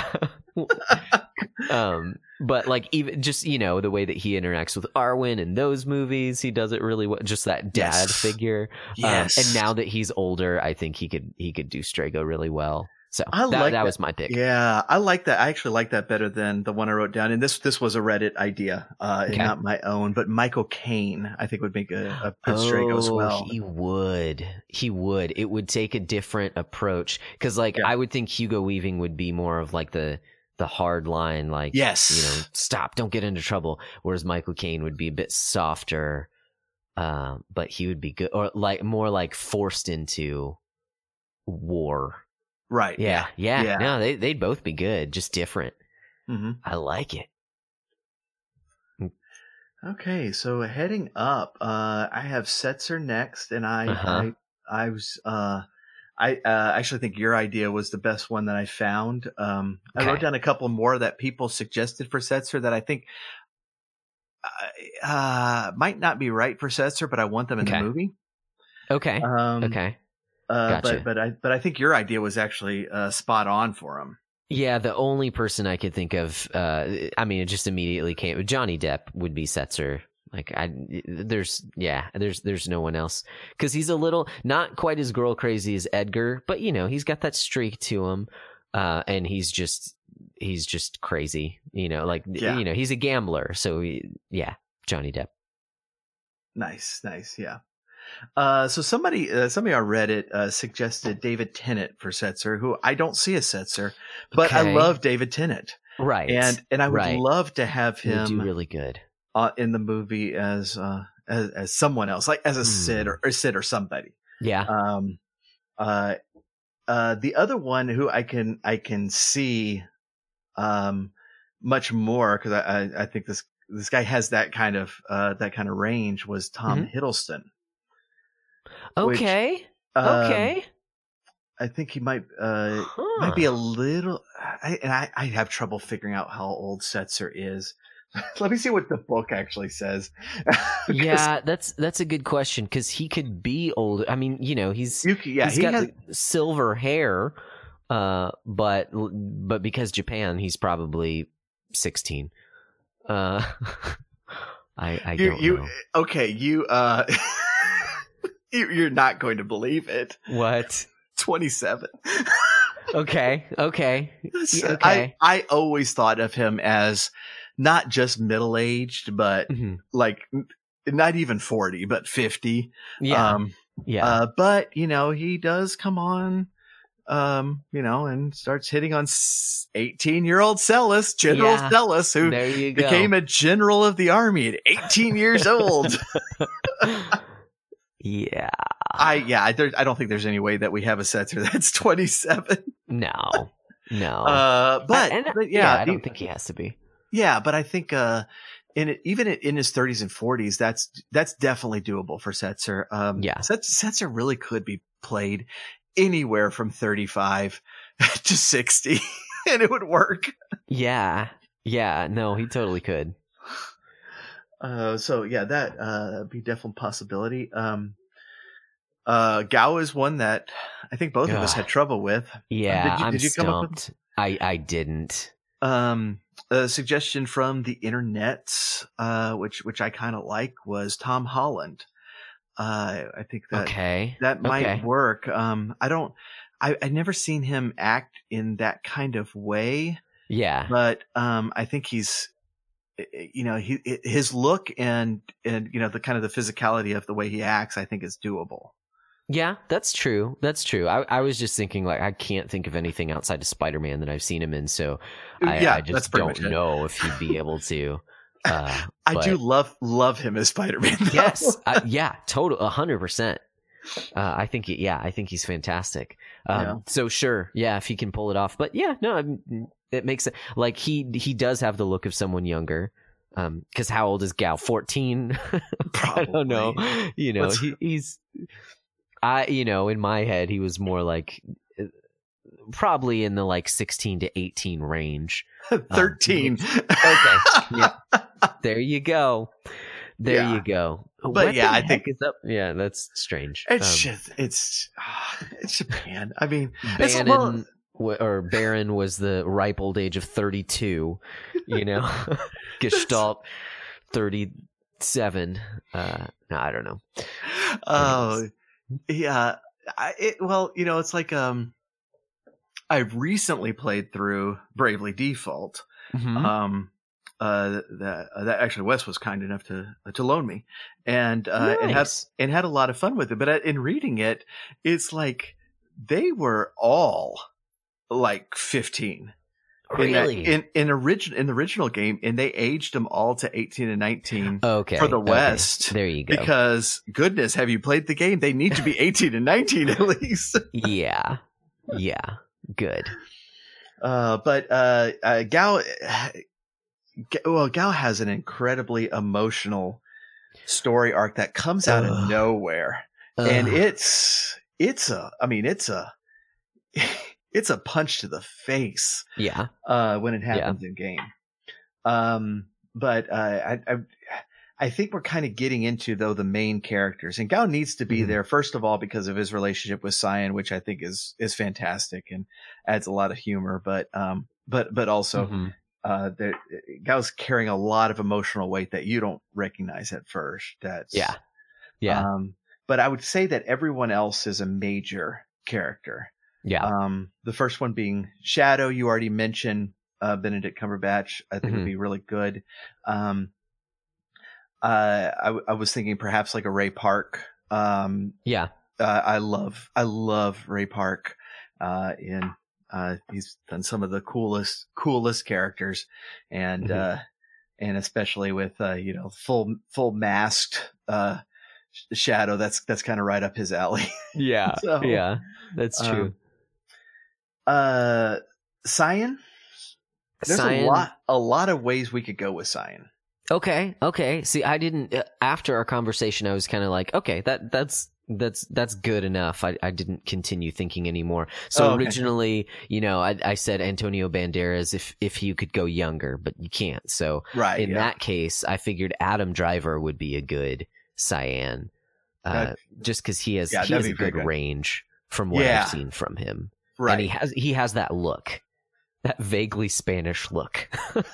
um, but like even just you know the way that he interacts with Arwen in those movies, he does it really well. Just that dad Yes. figure. Yes. Um, and now that he's older, I think he could he could do Strago really well. So I that, like that that. was my pick. Yeah, I like that. I actually like that better than the one I wrote down. And this this was a Reddit idea, uh, and Okay. not my own. But Michael Caine, I think, would make a, a good Strago as Oh, well. he would. He would. It would take a different approach because, like, Yeah. I would think Hugo Weaving would be more of like the the hard line, like, Yes. you know, stop, don't get into trouble. Whereas Michael Caine would be a bit softer, um, but he would be good, or like more like forced into war. Right. Yeah, yeah. Yeah. No, they they'd both be good, just different. hmm I like it. Okay, so heading up, uh, I have Setzer next, and I, Uh-huh. I, I was, uh, I uh, actually think your idea was the best one that I found. Um, I Okay. wrote down a couple more that people suggested for Setzer that I think uh, might not be right for Setzer, but I want them in Okay. the movie. Okay. Um, okay. uh, Gotcha. but but I but I think your idea was actually uh, spot on for him. Yeah, the only person I could think of, uh, I mean, it just immediately came. Johnny Depp would be Setzer. Like, I, there's, yeah, there's, there's no one else because he's a little not quite as girl crazy as Edgar, but you know, he's got that streak to him, uh, and he's just, he's just crazy. You know, like, Yeah. you know, he's a gambler, so he, yeah, Johnny Depp. Nice, nice, yeah. Uh, so somebody, uh, somebody on Reddit uh, suggested David Tennant for Setzer, who I don't see as Setzer, but I Okay. love David Tennant, Right, and and I would right. love to have He would do him really good. uh, in the movie as uh as, as someone else, like as a Hmm. Sid or, or Sid or somebody. Yeah, Um, uh, uh, the other one who I can I can see, um, much more because I, I I think this this guy has that kind of uh that kind of range was Tom Hiddleston. which, okay, Um, okay. I think he might uh Huh. might be a little. I, and I, I have trouble figuring out how old Setzer is. Let me see what the book actually says. 'Cause Yeah, that's that's a good question because he could be older. I mean, you know, he's you, c- yeah, he's he got has. the silver hair, uh, but but because Japan, he's probably sixteen. Uh, I I You, don't you know okay? You uh, you, you're not going to believe it. what. twenty-seven. Okay, okay, So okay. I I always thought of him as not just middle aged, but Mhm. like n- not even forty, but fifty. Yeah, Um, Yeah. Uh, but you know, he does come on, um, you know, and starts hitting on eighteen-year-old Celis, General Yeah. Celis, who There you go. became a general of the army at eighteen years old. Yeah. I yeah, I, there, I don't think there's any way that we have a Setzer that's twenty-seven. No. No. Uh, but, I, and, but yeah, yeah, I don't he- think he has to be. yeah, but I think uh, in it, even in his thirties and forties, that's that's definitely doable for Setzer. Um, Yeah. Set, Setzer really could be played anywhere from thirty-five to sixty, and it would work. Yeah. Yeah. No, he totally could. Uh, so yeah, that uh be definitely a possibility. Um, uh, Gao is one that I think both of us Ugh. had trouble with. Yeah. did you- I'm did you come up with- stumped. I, I didn't. Um, a suggestion from the internet, uh, which which I kind of like, was Tom Holland. Uh, I think that Okay. that might Okay. work. Um, I don't. I I never seen him act in that kind of way, Yeah. but um, I think he's, you know, he his look and and you know the kind of the physicality of the way he acts, I think is doable. Yeah, that's true. That's true. I, I was just thinking, like, I can't think of anything outside of Spider-Man that I've seen him in, so I, Yeah, I that's just pretty don't much it. know if he'd be able to. Uh, I but- do love love him as Spider-Man. though. Yes, I, yeah, total, a hundred percent. Uh, I think, he- yeah, I think he's fantastic. Um, Yeah. So sure, yeah, if he can pull it off, but yeah, no, I'm- it makes it like he he does have the look of someone younger. Um, because how old is Gal? fourteen? I don't know. You know, What's- he, he's, I, you know, in my head, he was more like uh, probably in the like sixteen to eighteen range. thirteen. Okay. Yeah. There you go. There Yeah. you go. But What yeah, the I heck think- is up. Yeah, that's strange. It's Um, just it's ah, it's Japan. I mean, it's a Bannon little- wa- or Baron was the ripe old age of thirty-two. You know, Gestalt thirty-seven. Uh, no, I don't know. Oh, yeah. I, it, well, you know, it's like um, I've recently played through Bravely Default. Mhm. Um, uh, that uh, that actually Wes was kind enough to to loan me, and uh, and had Nice. and had a lot of fun with it. But uh, in reading it, it's like they were all like fifteen. In that- Really? in in original in the original game, and they aged them all to eighteen and nineteen. Okay. for the okay. West, There you go. Because goodness, have you played the game? They need to be eighteen and nineteen at least. Yeah. Yeah. Good. Uh, but uh, uh, Gao, well, Gao has an incredibly emotional story arc that comes out Ugh. of nowhere, and Ugh. it's it's a, I mean, it's a it's a punch to the face. Yeah. Uh, when it happens in game. Um, but uh, I, I, I think we're kind of getting into though the main characters, and Gao needs to be Mhm. there first of all because of his relationship with Cyan, which I think is is fantastic and adds a lot of humor. But um, but but also Mhm. uh, there, Gao's carrying a lot of emotional weight that you don't recognize at first. That's Yeah. Yeah. Um, but I would say that everyone else is a major character. yeah. Um, the first one being Shadow. You already mentioned uh, Benedict Cumberbatch. I think Mhm. would be really good. Um, uh, I, w- I was thinking perhaps like a Ray Park. Um, yeah. uh, I love I love Ray Park. Uh, in uh, he's done some of the coolest coolest characters, and Mhm. uh, and especially with uh, you know full full masked uh, Shadow. That's that's kind of right up his alley. Yeah. So, yeah. That's um, true. Uh, Cyan. There's Cyan- a lot, a lot of ways we could go with Cyan. Okay, okay. See, I didn't. Uh, after our conversation, I was kind of like, okay, that that's that's that's good enough. I I didn't continue thinking anymore. So Oh, okay. originally, you know, I I said Antonio Banderas if if you could go younger, but you can't. So Right. in yeah. that case, I figured Adam Driver would be a good Cyan, uh, That- just because he has yeah, he that'd has a be very good, good. range from what Yeah. I've seen from him, right. and he has he has that look, that vaguely Spanish look.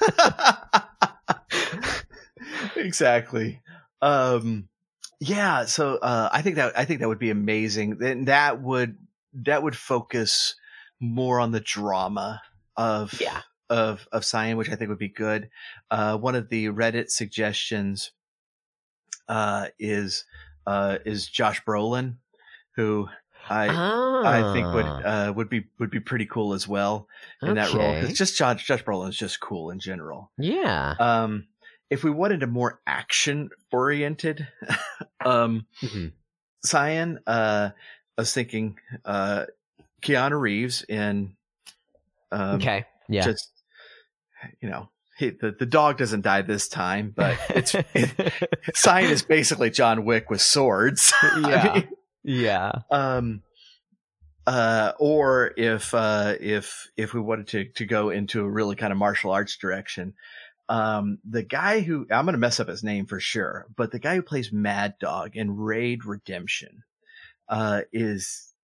Exactly. Um, yeah. So, uh, I think that, I think that would be amazing. Then that would, that would focus more on the drama of, Yeah. of, of Cyan, which I think would be good. Uh, one of the Reddit suggestions, uh, is, uh, is Josh Brolin. who I ah. I think would uh, would be would be pretty cool as well in that role. Okay. It's just Josh Josh Brolin is just cool in general. Yeah. Um, if we wanted a more action oriented, um, Mm-hmm. Cyan, uh, I was thinking uh, Keanu Reeves in. Um, Okay. Yeah. Just you know. He, the, the dog doesn't die this time, but it's it, Cyan is basically John Wick with swords. Yeah. I mean, yeah. um, uh, or if uh, if if we wanted to to go into a really kind of martial arts direction, um, the guy who I'm going to mess up his name for sure, but the guy who plays Mad Dog in Raid Redemption uh, is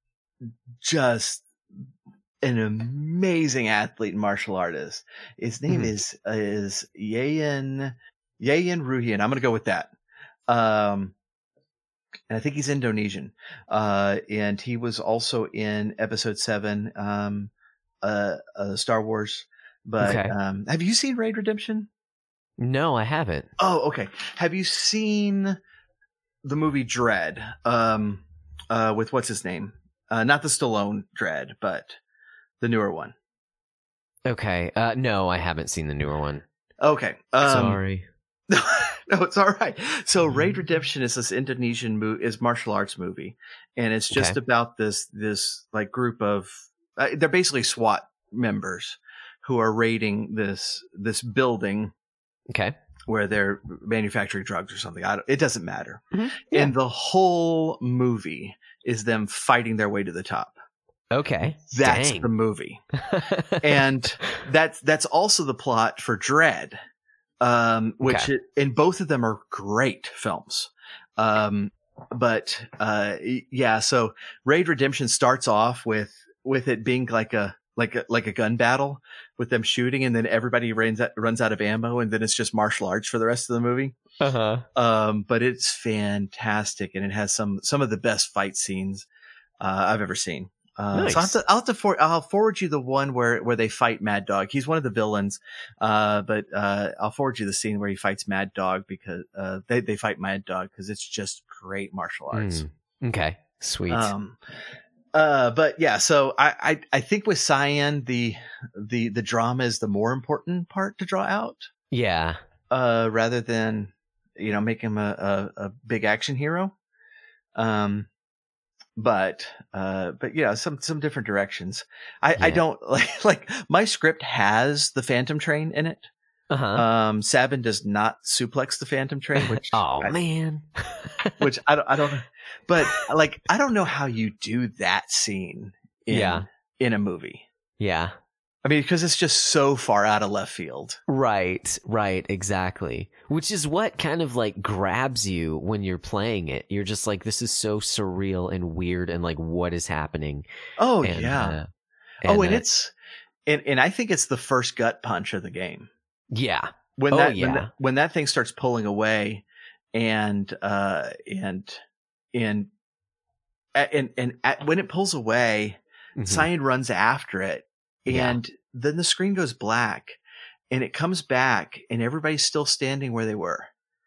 just an amazing athlete and martial artist. His name Mhm. is is Yayan Yayan Ruhian. I'm going to go with that. Um, and I think he's Indonesian. Uh, and he was also in Episode Seven, um, uh, uh Star Wars. But Okay. um, have you seen Raid Redemption? No, I haven't. Oh, okay. Have you seen the movie Dread? Um, uh, with what's his name? Uh, not the Stallone Dread, but the newer one. Okay. Uh, no, I haven't seen the newer one. Okay. Um, Sorry. No, no, it's all right. So Raid Redemption is this Indonesian movie, is martial arts movie. And it's just Okay. about this, this like group of, uh, they're basically SWAT members who are raiding this, this building Okay. where they're manufacturing drugs or something. I don't, it doesn't matter. Mhm. And the whole movie is them fighting their way to the top. Okay. That's Dang. the movie. And that's that's also the plot for Dread, um, which Okay. it, and both of them are great films. Um, but uh, yeah, so Raid Redemption starts off with with it being like a like a like a gun battle with them shooting, and then everybody runs out, runs out of ammo, and then it's just martial arts for the rest of the movie. uh-huh. Um, but it's fantastic, and it has some some of the best fight scenes uh, I've ever seen. Uh, Nice. So I'll have to, I'll, have to for, I'll forward you the one where, where they fight Mad Dog. He's one of the villains, uh, but uh, I'll forward you the scene where he fights Mad Dog because uh, they they fight Mad Dog because it's just great martial arts. Mm. Okay. Sweet. Um, uh, but yeah, so I, I I think with Cyan the the the drama is the more important part to draw out, yeah. uh, rather than you know make him a, a, a big action hero. Um. But, uh, but yeah, some, some different directions. I, I Yeah. don't like, like my script has the Phantom Train in it. Uh-huh. Um, Sabin does not suplex the Phantom Train, which, oh, I, man. which I don't, I don't, but like, I don't know how you do that scene in, Yeah. in a movie. Yeah. I mean, because it's just so far out of left field. Right, right, exactly. Which is what kind of like grabs you when you're playing it. You're just like, this is so surreal and weird, and like, what is happening? Oh, And, yeah. uh, oh, and uh, it's, and, and I think it's the first gut punch of the game. yeah, When Oh, that, yeah. when that when that thing starts pulling away, and uh and and and and at, when it pulls away, Mhm. Cyan runs after it, and then the screen goes black, and it comes back, and everybody's still standing where they were,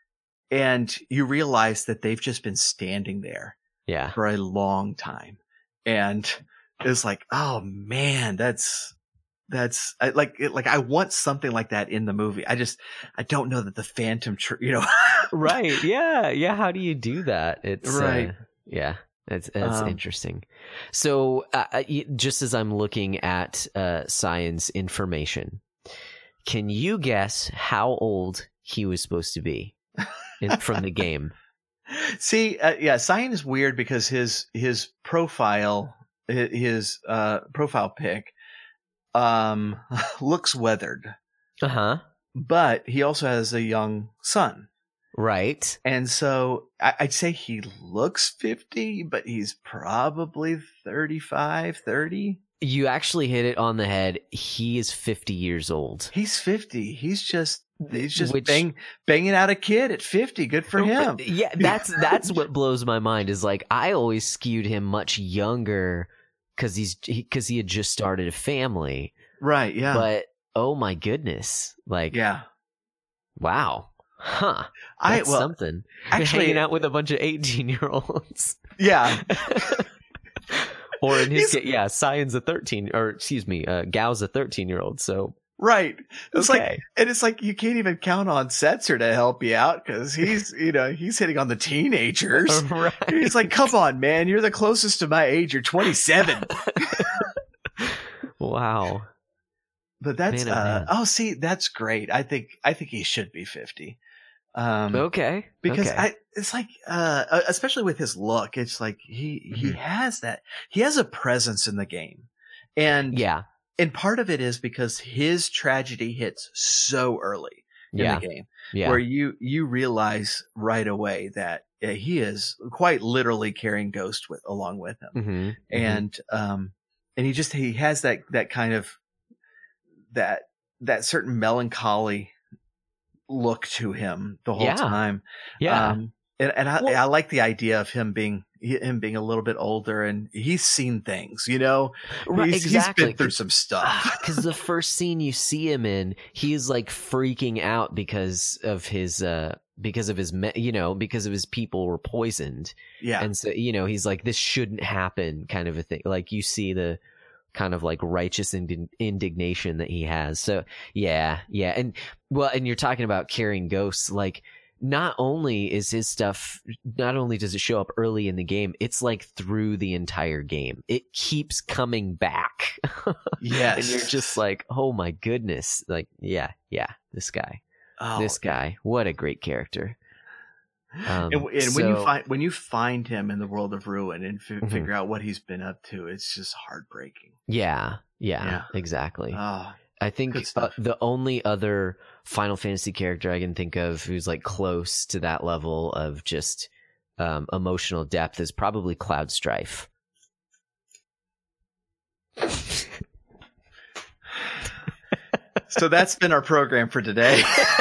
and you realize that they've just been standing there yeah, for a long time, and it's like, oh man, that's. That's I, like like I want something like that in the movie. I just I don't know that the Phantom, tr- you know, right, yeah, yeah. How do you do that? It's Right. uh, yeah, it's it's Um, interesting. So, uh, uh, y- just as I'm looking at uh, Cyan's information, can you guess how old he was supposed to be in, from the game? See, uh, yeah, Cyan is weird because his his profile hi- his uh profile pic um looks weathered, Uh huh. but he also has a young son, Right. and so I, I'd say he looks fifty, but he's probably thirty-five, thirty. You actually hit it on the head. He is fifty years old. He's fifty. He's just he's just Which- bang, banging out a kid at fifty. Good for him. Yeah, that's that's what blows my mind. Is like I always skewed him much younger because he's because he, he had just started a family. Right? Yeah. But oh my goodness, like yeah. wow, Huh. I That's well something. actually Hanging out with a bunch of eighteen-year-olds. yeah. Or in his He's- case, yeah, Cyan's a thirteen, or excuse me, uh, Gao's a thirteen-year-old. So Right. It's okay. like, and it's like you can't even count on Setzer to help you out because he's, you know, he's hitting on the teenagers. right. He's like, come on, man, you're the closest to my age. You're twenty-seven. Wow. But that's, Man, oh, uh, man. oh, see, that's great. I think, I think he should be fifty. Um, Okay. because okay. I, it's like, uh, especially with his look, it's like he, he Mhm. has that, he has a presence in the game. And, yeah. and part of it is because his tragedy hits so early in Yeah. the game. Yeah. Where you you realize right away that uh, he is quite literally carrying Ghost with along with him, mm-hmm. and um and he just he has that that kind of that that certain melancholy look to him the whole Yeah. time. Yeah. Um, and and I, Well- I like the idea of him being him being a little bit older and he's seen things, you know. right, He's, exactly. he's been through some stuff. Because the first scene you see him in, he is like freaking out because of his, uh, because of his, me- you know, because of his people were poisoned, Yeah, and so you know he's like, this shouldn't happen, kind of a thing. Like you see the kind of like righteous ind- indignation that he has. So yeah, yeah, and well, and you're talking about carrying ghosts, like. Not only is his stuff, not only does it show up early in the game, it's like through the entire game. It keeps coming back. yes. And you're just like, oh my goodness. Like, yeah, yeah, this guy. oh, this guy. What a great character. Um, and, and when you so- find when you find him in the world of Ruin and f- Mhm. figure out what he's been up to, it's just heartbreaking. Yeah, yeah, Yeah. exactly. Oh, I think good uh, stuff. the only other Final Fantasy character I can think of who's like close to that level of just um, emotional depth is probably Cloud Strife. so that's been our program for today.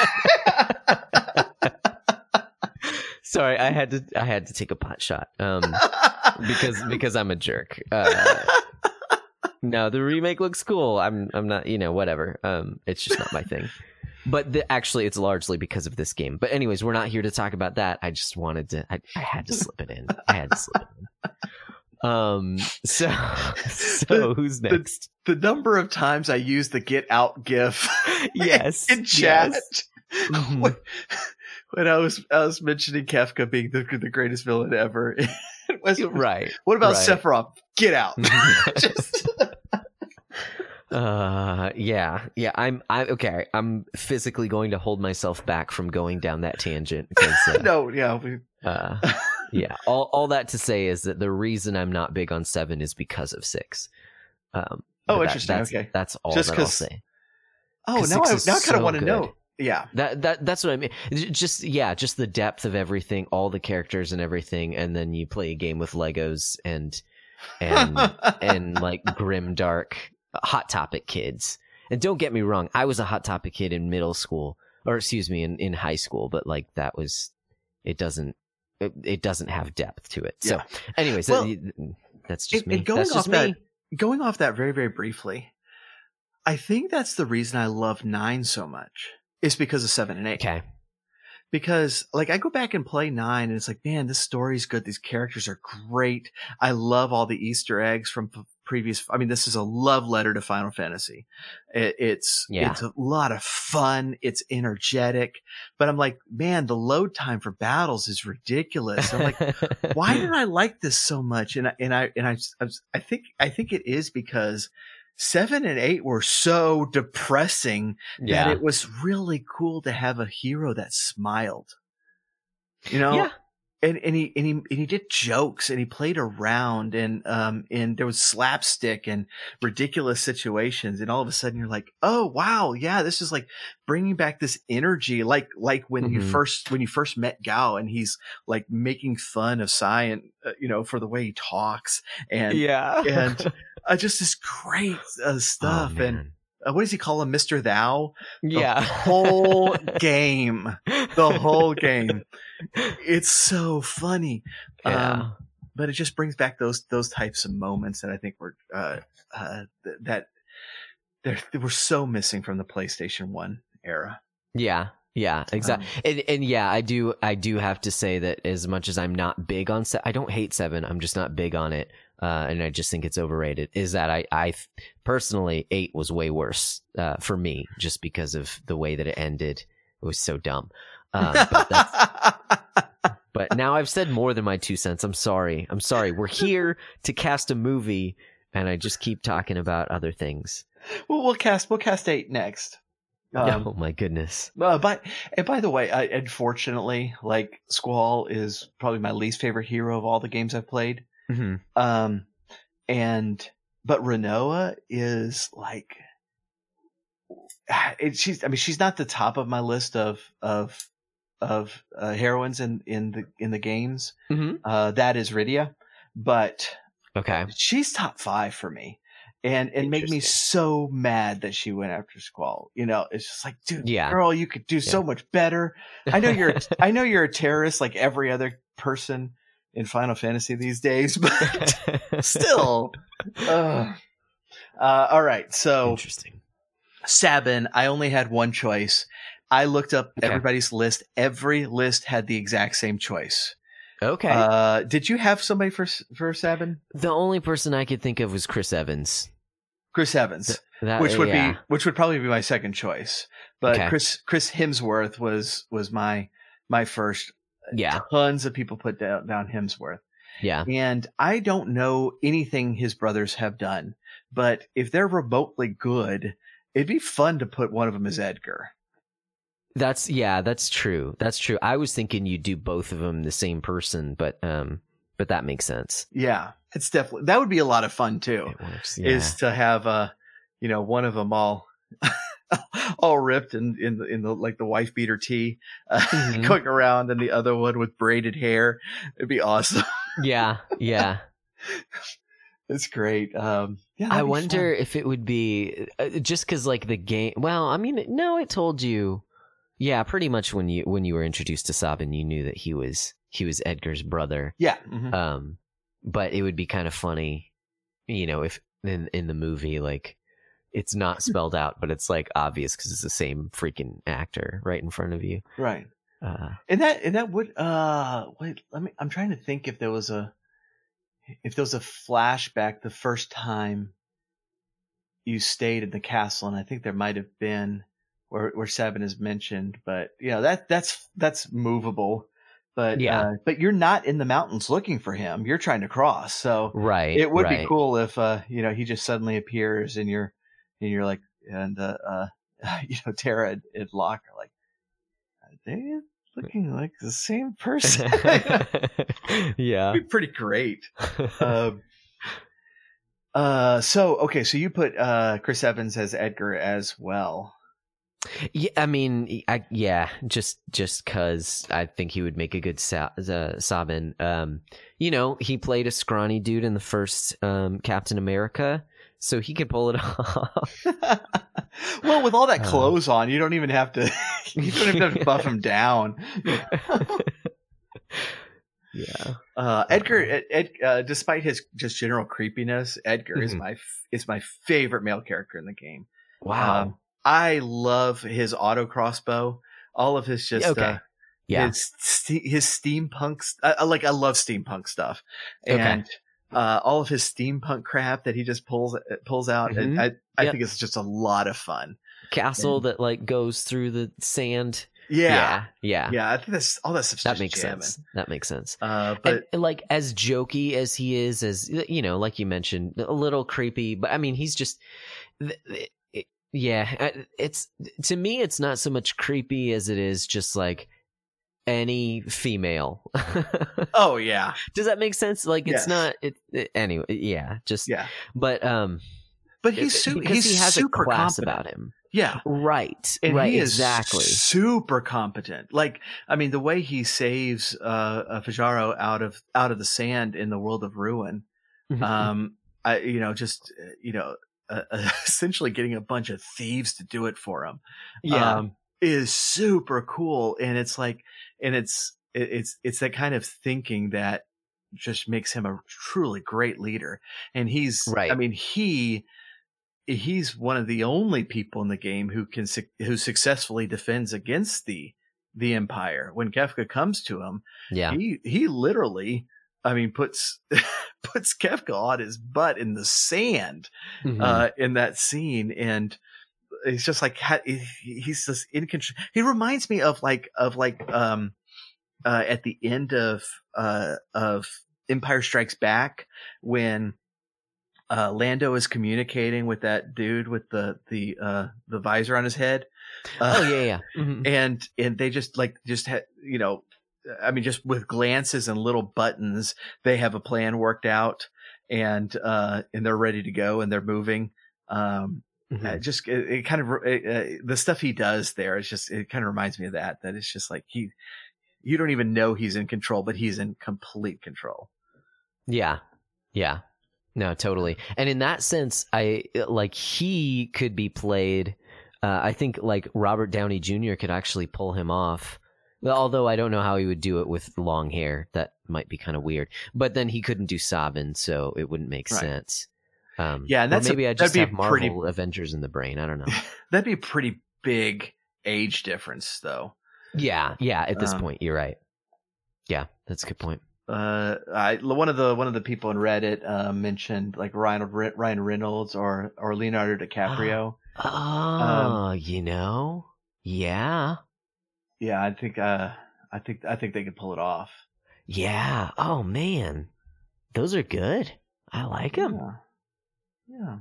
Sorry, I had to I had to take a pot shot um, because because I'm a jerk. Uh, no, the remake looks cool. I'm I'm not, you know, whatever. Um, it's just not my thing. But the, actually, it's largely because of this game. But anyways, we're not here to talk about that. I just wanted to. I, I had to slip it in. I had to slip it in. Um. So so who's next? the number of times I use the "get out" gif Yes. in chat. yes. Mhm. when, when I was I was mentioning Kefka being the the greatest villain ever. It was, Right. What about right. Sephiroth? Get out. Just, Uh, yeah, yeah. I'm, I okay. I'm physically going to hold myself back from going down that tangent because, uh, no, yeah, we, uh, yeah. All, all that to say is that the reason I'm not big on seven is because of six. Um, Oh, but that- interesting, That's, okay. that's all Just that I'll 'cause- say. oh, 'Cause now I six is now I kind of so want to good. know. Yeah, That that that's what I mean. J- Just yeah, just the depth of everything, all the characters and everything, and then you play a game with Legos and and and like grim dark Hot Topic kids. And don't get me wrong, I was a Hot Topic kid in middle school, or excuse me, in, in high school, but like that was, it doesn't, it, it doesn't have depth to it. So, Yeah. anyways, Well, that, that's just and, me. and going That's off just that, me. going off that very very briefly, I think that's the reason I love nine so much. Is because of seven and eight. Okay. Because like I go back and play nine and it's like, man, this story's good. These characters are great. I love all the Easter eggs from p- previous. I mean, this is a love letter to Final Fantasy. It, it's, Yeah. it's a lot of fun. It's energetic, but I'm like, man, the load time for battles is ridiculous. I'm like, why did I like this so much? And I, and I, and I, I, was- I think, I think it is because seven and eight were so depressing yeah. that it was really cool to have a hero that smiled, you know, Yeah. and, and he, and he, and he did jokes and he played around and, um, and there was slapstick and ridiculous situations. And all of a sudden you're like, oh, wow. Yeah. This is like bringing back this energy. Like, like when you Mhm. first, when you first met Gao and he's like making fun of Cyan, uh, you know, for the way he talks and, yeah. and uh, just this great uh, stuff. Oh, and man. uh, what does he call him? Mister Thou? The yeah. whole game. The whole game. It's so funny. Yeah. Um, but it just brings back those those types of moments that I think were uh, uh, th- that they're, they were so missing from the PlayStation one era. Yeah, Yeah, exactly. Um, and and yeah, I do I do have to say that as much as I'm not big on se- I don't hate Seven. I'm just not big on it. Uh, and I just think it's overrated. Is that I I personally eight was way worse uh, for me just because of the way that it ended. It was so dumb. Um, but that's But now I've said more than my two cents. I'm sorry. I'm sorry. We're here to cast a movie, and I just keep talking about other things. Well, we'll cast we'll cast eight next. Um, oh my goodness! Uh, but and by the way, I, unfortunately, like Squall is probably my least favorite hero of all the games I've played. Mm-hmm. Um, and but Rinoa is like, it, she's. I mean, she's not the top of my list of of. of uh, heroines in, in the in the games. Mm-hmm. Uh, that is Rydia, but okay, she's top five for me, and it made me so mad that she went after Squall. You know, it's just like, dude, yeah. girl, you could do yeah. so much better. I know you're I know you're a terrorist like every other person in Final Fantasy these days, but still. Uh, uh, all right, so interesting. Sabin, I only had one choice. I looked up okay. everybody's list. Every list had the exact same choice. Okay. Uh, did you have somebody for for Sabin? The only person I could think of was Chris Evans. Chris Evans, Th- that, which would yeah. be which would probably be my second choice. But okay. Chris Chris Hemsworth was was my my first. Yeah. Tons of people put down, down Hemsworth. Yeah. And I don't know anything his brothers have done, but if they're remotely good, it'd be fun to put one of them as Edgar. That's yeah, that's true. That's true. I was thinking you'd do both of them the same person, but um, but that makes sense. Yeah, it's definitely that would be a lot of fun too. It works, yeah. Is to have uh, you know, one of them all all ripped in in the, in the like the wife beater tee, uh, mm-hmm. going around, and the other one with braided hair. It'd be awesome. Yeah, yeah. It's great. Um, yeah, I wonder fun. if it would be uh, just because like the game. Well, I mean, no, it told you. Yeah, pretty much when you when you were introduced to Sabin, you knew that he was he was Edgar's brother. Yeah. Mm-hmm. Um, but it would be kind of funny, you know, if in in the movie like it's not spelled out, but it's like obvious because it's the same freaking actor right in front of you. Right. Uh, and that and that would uh wait. Let me. I'm trying to think if there was a if there was a flashback the first time you stayed in the castle, and I think there might have been. Where, where Sabin is mentioned, but you know that that's that's movable, but yeah, uh, but you're not in the mountains looking for him. You're trying to cross, so right. It would right. be cool if uh you know he just suddenly appears and you're and you're like and uh, uh you know Terra and, and Locke are like, are they looking like the same person? Yeah, it'd be pretty great. um, uh, so okay, so you put uh Chris Evans as Edgar as well. Yeah, I mean, I, yeah, just just because I think he would make a good Sa- uh, Sabin. Um, you know, he played a scrawny dude in the first um, Captain America, so he could pull it off. Well, with all that clothes uh, on, you don't even have to. You don't even have to buff him down. Yeah, uh, Edgar. Ed, Ed, uh, despite his just general creepiness, Edgar mm-hmm. is my is my favorite male character in the game. Wow. Um, I love his auto crossbow. All of his just, okay. uh, yeah, his, his steampunk, I, like, I love steampunk stuff. And, okay. uh, all of his steampunk crap that he just pulls, pulls out. Mm-hmm. And I, I yep. think it's just a lot of fun. Castle and, that like goes through the sand. Yeah. Yeah. Yeah. Yeah. I think that's all that stuff's that just makes jamming. sense. That makes sense. Uh, but and, and like as jokey as he is, as you know, like you mentioned, a little creepy, but I mean, he's just, it, it, yeah, it's to me, it's not so much creepy as it is just like any female. Oh yeah. Does that make sense? Like it's yes. not it, it anyway. Yeah. Just yeah. But um, but he's su- because he's he has super a class competent. about him. Yeah. Right. And right. he is exactly. super competent. Like, I mean, the way he saves uh, uh Fajaro out of out of the sand in the world of ruin, Mm-hmm. um, I you know just you know uh, essentially getting a bunch of thieves to do it for him, yeah, um, is super cool. And it's like, and it's it, it's it's that kind of thinking that just makes him a truly great leader. And he's, right. I mean, he. he's one of the only people in the game who can su- who successfully defends against the the Empire. When Kefka comes to him, Yeah. he he literally, I mean, puts puts Kefka on his butt in the sand Mhm. uh, in that scene, and it's just like ha- he- he's just in control. He reminds me of like of like um uh, at the end of uh of Empire Strikes Back when uh, Lando is communicating with that dude with the the uh, the visor on his head. Uh, Oh yeah, yeah. Mhm. and and they just like just had you know, I mean, just with glances and little buttons, they have a plan worked out, and uh, and they're ready to go, and they're moving. Um, Mhm. uh, just it, it kind of it, uh, the stuff he does there is just it kind of reminds me of that. That it's just like he, you don't even know he's in control, but he's in complete control. Yeah. Yeah. No, totally. And in that sense, I like he could be played. Uh, I think like Robert Downey Junior could actually pull him off. Well, although I don't know how he would do it with long hair. That might be kind of weird. But then he couldn't do Sabin, so it wouldn't make Right. sense. Um, Yeah, and or that's a- maybe I that'd just be have a Marvel pretty- Avengers in the brain. I don't know. That'd be a pretty big age difference, though. Yeah, yeah. At this Um, point, you're right. Yeah, that's a good point. Uh, I one of the one of the people in Reddit uh, mentioned like Ryan Ryan Reynolds or or Leonardo DiCaprio. Oh, you know, yeah, Yeah, I think uh, I think I think they could pull it off. yeah. Oh man, those are good. I like them. Yeah. Yeah.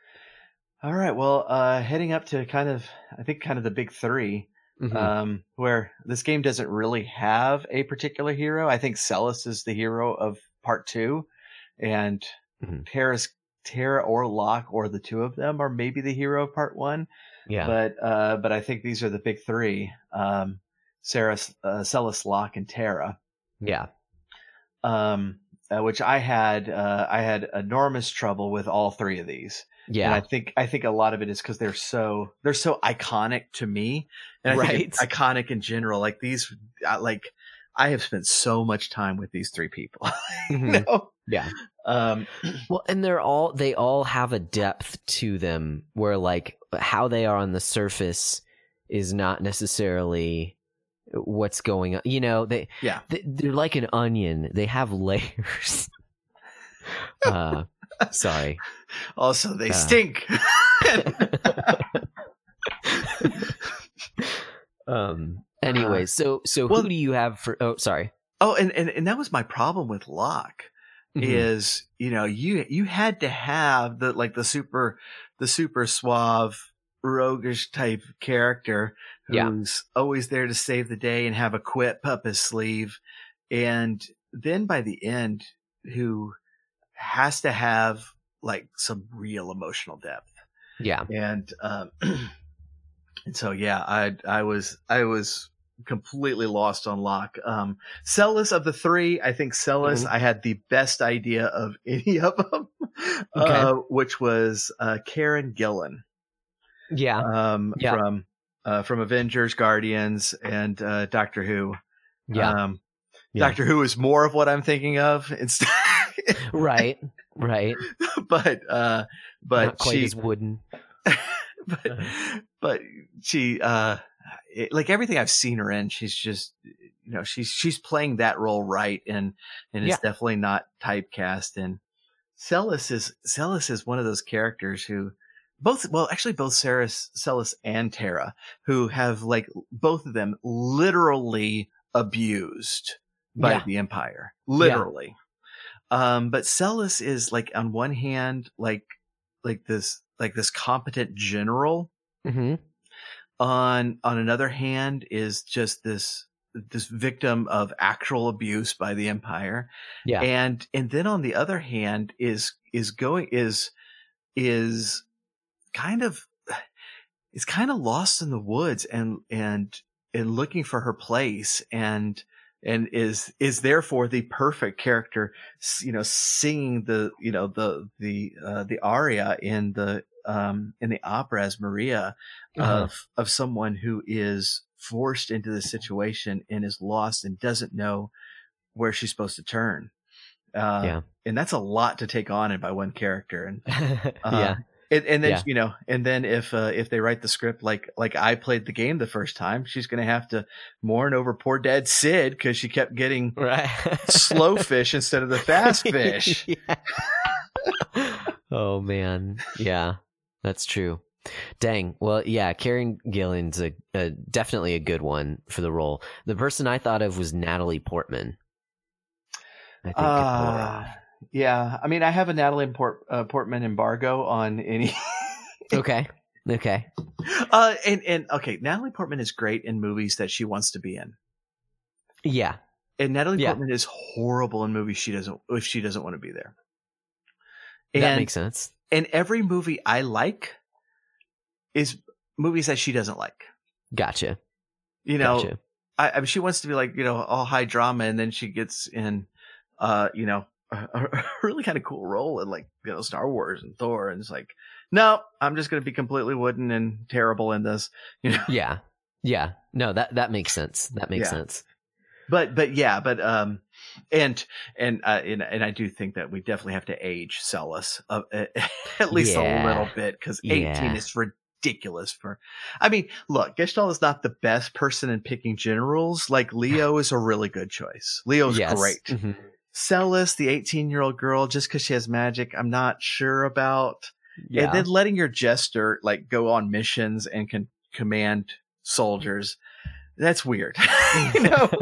All right. Well, uh, heading up to kind of, I think kind of the big three, Mhm. um, where this game doesn't really have a particular hero. I think Celis is the hero of part two, and Mhm. Terra's, Terra or Locke or the two of them are maybe the hero of part one. Yeah, But, uh, but I think these are the big three, um, Sarah, uh, Celis, Locke, and Terra. yeah, Um, uh, which I had, uh, I had enormous trouble with all three of these. And yeah. I think I think a lot of it is because they're so they're so iconic to me, and I think it's Right. iconic in general. Like these, I, like I have spent so much time with these three people. you Mhm. know? Yeah. Um, Well, and they're all they all have a depth to them where like how they are on the surface is not necessarily what's going on. You know, they yeah. they- they're like an onion. They have layers. uh, sorry. Also, they Uh. stink. um. Anyway, so so well- who do you have for? Oh, sorry. oh, and, and and that was my problem with Locke. Mhm. Is you know you you had to have the like the super the super suave roguish type character Yeah. who's always there to save the day and have a quip up his sleeve, and then by the end who has to have like some real emotional depth. Yeah. And um and so yeah, I I was I was completely lost on Locke. Um Celis of the three, I think Celis Mhm. I had the best idea of any of them. Okay. Uh which was uh Karen Gillan. Yeah. Um Yeah. from uh from Avengers, Guardians, and uh Doctor Who. Yeah. Um Yeah. Doctor Who is more of what I'm thinking of instead. Right. Right. but uh but Not quite she as wooden. but but she uh it, like everything I've seen her in, she's just you know she's she's playing that role right, and and it's Yeah. definitely not typecast. And Celis is Celis is one of those characters who both well actually both Sarah Celis and Terra who have like both of them literally abused by Yeah. the Empire, literally. Um, but Celis is like on one hand like like this like this competent general. Mm-hmm. On on another hand is just this this victim of actual abuse by the Empire. Yeah. And and then on the other hand is is going is is kind of is kind of lost in the woods and and and looking for her place, and and is is therefore the perfect character, you know, singing the you know the the uh, the aria in the um in the opera as Maria Uh-huh. of of someone who is forced into this situation and is lost and doesn't know where she's supposed to turn. Uh, Yeah. and that's a lot to take on by one character. And uh, Yeah. And, and then Yeah. you know, and then if uh, if they write the script like like I played the game the first time, she's gonna have to mourn over poor dad Sid because she kept getting Right. slow fish instead of the fast fish. Yeah. Oh man, yeah, that's true. Dang. Well, yeah, Karen Gillan's a, a definitely a good one for the role. The person I thought of was Natalie Portman. I think. Uh, yeah, I mean, I have a Natalie Port, uh, Portman embargo on any. okay. Okay. Uh, and and okay, Natalie Portman is great in movies that she wants to be in, Yeah. and Natalie Yeah. Portman is horrible in movies she doesn't if she doesn't want to be there. And, That makes sense. and every movie I like is movies that she doesn't like. Gotcha. You know, Gotcha. I, I mean, she wants to be like, you know, all high drama, and then she gets in, uh, you know, a, a really kind of cool role in like, you know, Star Wars and Thor, and it's like, no, I'm just going to be completely wooden and terrible in this, you know. Yeah. Yeah. No, that that makes sense. That makes Yeah. sense. But but yeah, but um, and and uh, and and I do think that we definitely have to age Celis uh, at least Yeah. a little bit, because eighteen Yeah. is ridiculous for. I mean, look, Gestalt is not the best person in picking generals. Like Leo is a really good choice. Leo's Yes. great. Mhm. Celis, the eighteen-year-old girl, just because she has magic, I'm not sure about. Yeah. And then letting your jester like go on missions and can command soldiers, that's weird. You know?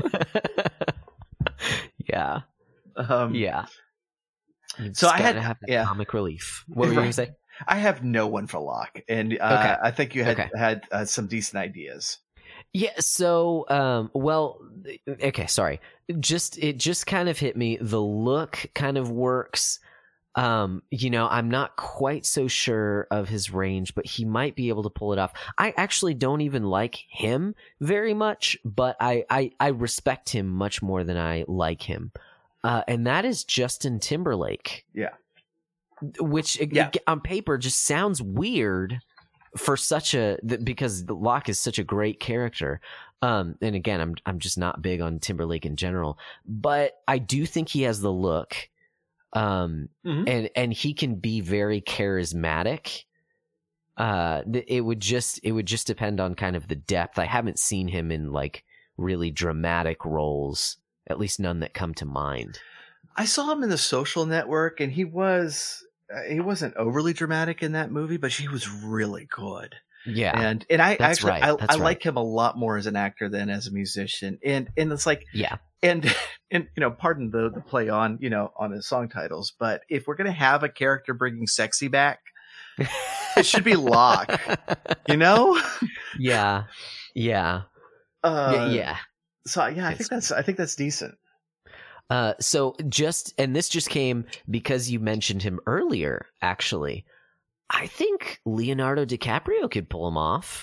yeah. Um, Yeah. You So just I had- gotta have that yeah. comic relief. What were you gonna Right. say? I have no one for Locke, and uh, Okay. I think you had Okay. had uh, some decent ideas. Yeah, so um well okay, sorry. Just it just kind of hit me. The look kind of works. Um, you know, I'm not quite so sure of his range, but he might be able to pull it off. I actually don't even like him very much, but I I, I respect him much more than I like him. Uh, and that is Justin Timberlake. Yeah. Which Yeah. on paper just sounds weird for such a th- because Locke is such a great character. Um, and again, I'm I'm just not big on Timberlake in general, but I do think he has the look. Um, Mhm. and and he can be very charismatic. Uh, th- it would just it would just depend on kind of the depth. I haven't seen him in like really dramatic roles, at least none that come to mind. I saw him in The Social Network, and he was uh, he wasn't overly dramatic in that movie, but he was really good. Yeah, And and I That's actually right, I, that's I right. like him a lot more as an actor than as a musician. And and it's like yeah, and and you know, pardon the the play on you know on his song titles, but if we're gonna have a character bringing sexy back, it should be Locke. You know? yeah, yeah, Uh, yeah, yeah. So yeah, I It's- think that's I think that's decent. Uh, so just and this just came because you mentioned him earlier. Actually, I think Leonardo DiCaprio could pull him off.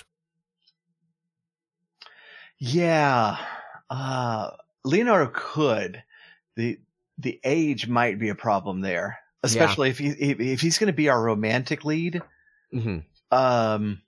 Yeah, uh, Leonardo could. the The age might be a problem there, especially if he if, if he's going to be our romantic lead. Mm-hmm. Um,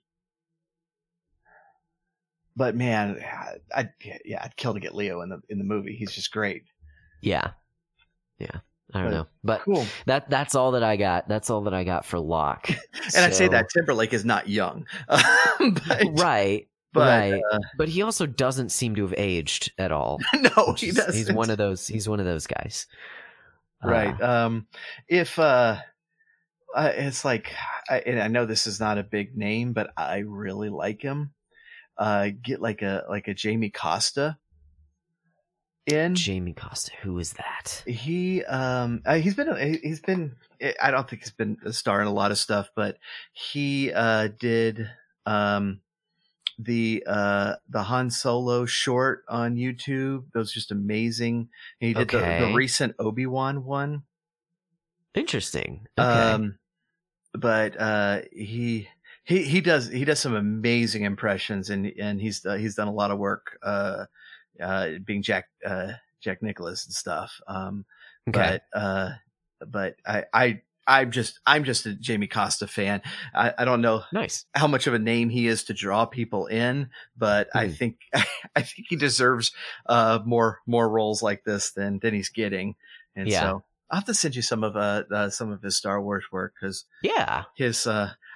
but man, I yeah, I'd kill to get Leo in the in the movie. He's just great. Yeah, yeah. I don't But- know, but Cool. that that's all that I got. That's all that I got for Locke. And I'd say So- that Timberlake is not young, but, right, but right. uh, But he also doesn't seem to have aged at all. no, which he is- doesn't. He's one of those. He's one of those guys. Right. Uh, Um, if uh, uh, it's like, I, and I know this is not a big name, but I really like him. Uh, get like a like a Jamie Costa in. Jamie Costa. Who is that? He um uh, he's been he- he's been I don't think he's been a star in a lot of stuff, but he uh did um the uh the Han Solo short on YouTube. That was just amazing. He did the, the Okay. recent Obi-Wan one. Interesting. Okay. Um, but uh, he he he does he does some amazing impressions, and and he's uh, he's done a lot of work uh, uh, being Jack uh, Jack Nicholas and stuff. Um, okay. But uh, but I I. I'm just I'm just a Jamie Costa fan. I, I don't know Nice. how much of a name he is to draw people in, but I Hmm. think I think he deserves uh, more more roles like this than than he's getting. And Yeah. so I'll have to send you some of uh, uh some of his Star Wars work, because Yeah. his uh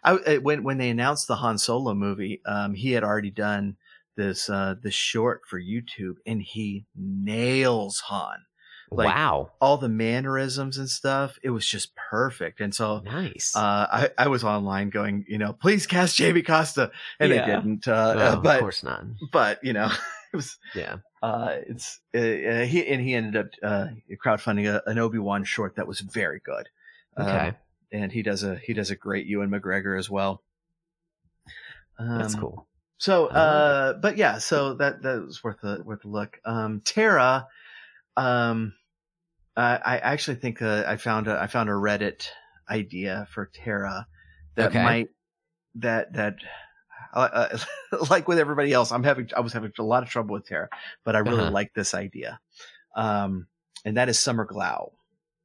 I, I- when when they announced the Han Solo movie, um, he had already done this uh, this short for YouTube, and he nails Han. Like, wow. all the mannerisms and stuff, it was just perfect. And so Nice. uh, I, I was online going, you know, please cast Jamie Costa, and Yeah. they didn't. Uh, No, uh, but of course not. but you know, it was Yeah. uh, it's uh, uh, he and he ended up uh, crowdfunding a, an Obi-Wan short that was very good. Um, Okay. and he does a he does a great Ewan McGregor as well. Um, That's cool. So, I like uh, but yeah, so that that was worth a worth a look. Um, Tara, um, I, I actually think uh, I found a I found a Reddit idea for Tara that Okay. might that that uh, uh, like with everybody else, I'm having I was having a lot of trouble with Tara, but I really Uh-huh. like this idea, um, and that is Summer Glau.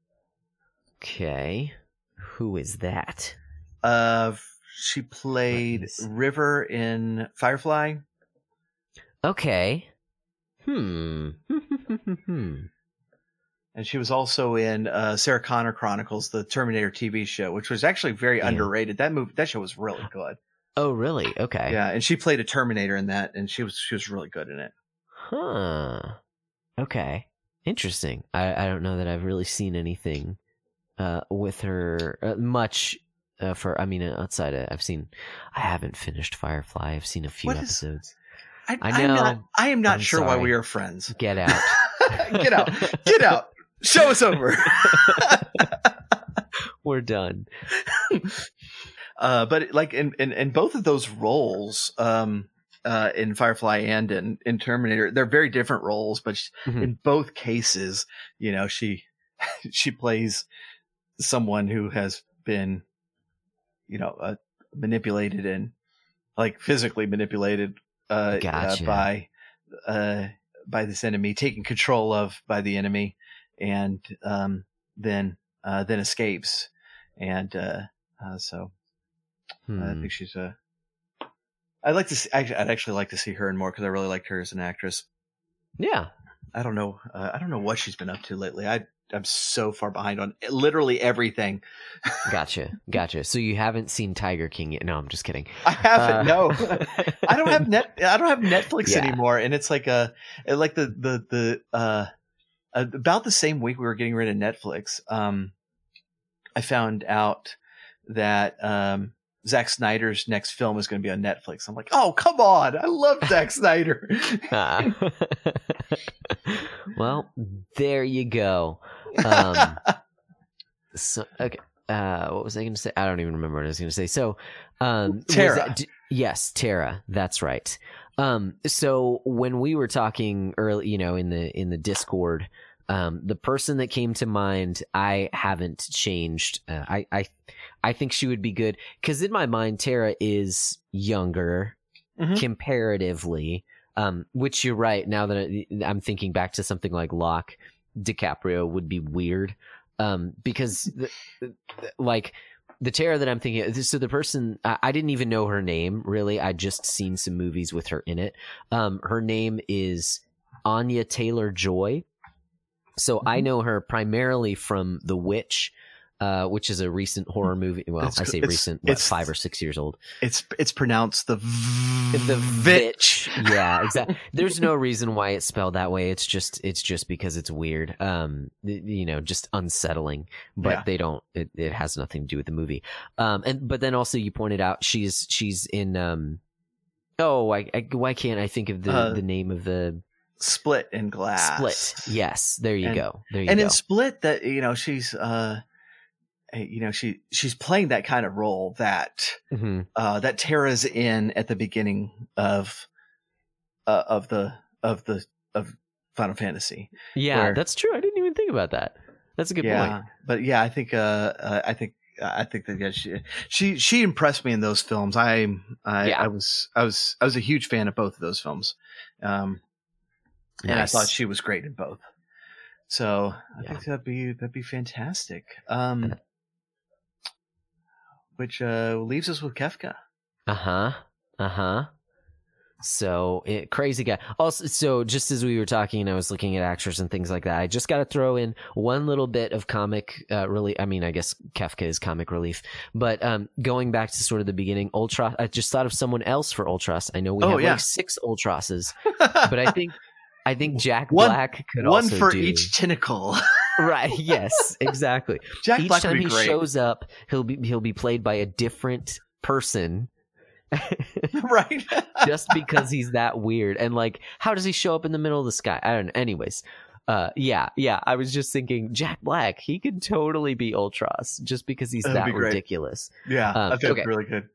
Okay. Who is that? Uh, she played Let me see. River in Firefly. Okay. Hmm. Hmm. And she was also in uh, Sarah Connor Chronicles, the Terminator T V show, which was actually very Yeah. underrated. That movie, that show was really good. Oh, really? Okay. Yeah, and she played a Terminator in that, and she was she was really good in it. Huh. Okay. Interesting. I, I don't know that I've really seen anything uh, with her uh, much. Uh, for I mean, uh, outside of, I've seen. I haven't finished Firefly. I've seen a few What is- episodes. I, I I'm know. not, I am not I'm sure why sorry. we are friends. Get out. Get out! Get out! Show us over. We're done. Uh, but like in, in, in both of those roles, um, uh, in Firefly and in, in Terminator, they're very different roles, but sh- Mhm. in both cases, you know, she, she plays someone who has been, you know, uh, manipulated and like physically manipulated, uh, Gotcha. uh by, uh, by this enemy, taken control of by the enemy, and, um, then, uh, then escapes. And, uh, uh so, Hmm. I think she's a. I'd like to see. I'd I'd actually like to see her in more because I really liked her as an actress. Yeah. I don't know. Uh, I don't know what she's been up to lately. I I'm so far behind on literally everything. Gotcha. Gotcha. So you haven't seen Tiger King yet? No, I'm just kidding. I haven't. Uh, No, I don't have net. I don't have Netflix Yeah. anymore, and it's like a like the the the uh about the same week we were getting rid of Netflix. Um, I found out that um. Zack Snyder's next film is going to be on Netflix. I'm like, oh, come on. I love Zack Snyder. Ah. Well, there you go. Um, so, okay. Uh, what was I going to say? I don't even remember what I was going to say. So, um, was Tara. that- d- yes, Tara. That's right. Um, so when we were talking early, you know, in the in the Discord, um, the person that came to mind, I haven't changed. Uh, I I I think she would be good because in my mind, Tara is younger Mhm. comparatively. Um, which you're right. Now that I, I'm thinking back to something like Locke, DiCaprio would be weird. Um, because the, the, like the Tara that I'm thinking of, so the person, I, I didn't even know her name really. I just seen some movies with her in it. Um, her name is Anya Taylor-Joy. So I Mhm. know her primarily from The Witch, uh, which is a recent horror movie. Well, It's- I say it's- recent, what, it's- five or six years old. It's it's pronounced the v- The vitch. Yeah, exactly. There's no reason why it's spelled that way. It's just it's just because it's weird. Um, th- you know, just unsettling. But Yeah. they don't. It, it has nothing to do with the movie. Um, and but then also you pointed out she's she's in. Um, oh, I, I why can't I think of the Uh, the name of the Split in Glass. Split? Yes, there you And- go. There you And go. in Split, that you know she's uh, you know she she's playing that kind of role that hmm uh that Tara's in at the beginning of uh, of the of the of Final Fantasy. Yeah, where- that's true. I didn't even think about that. That's a good yeah, point. but yeah, I think uh, uh I think. I think that yeah, she she she impressed me in those films. I I, Yeah. I was I was I was a huge fan of both of those films, um, and I Nice. thought she was great in both. So I Yeah. think that'd be that'd be fantastic. Um, which uh, leaves us with Kefka. Uh huh. Uh huh. So it, crazy guy. Also, so just as we were talking, I was looking at actors and things like that. I just got to throw in one little bit of comic, uh, really. I mean, I guess Kefka is comic relief, but um, going back to sort of the beginning, Ultros. I just thought of someone else for Ultros. I know we Oh, have yeah. like six Ultroses, but I think I think Jack One- Black could One also for do. each tentacle. Right? Yes, exactly. Jack Each Black would time be he great. shows up, he'll be he'll be played by a different person. Right. Just because he's that weird. And like, how does he show up in the middle of the sky? I don't know. Anyways, uh, yeah, yeah. I was just thinking, Jack Black, he could totally be Ultros just because he's That'd that be great. ridiculous. Yeah, Um, I think okay. really good.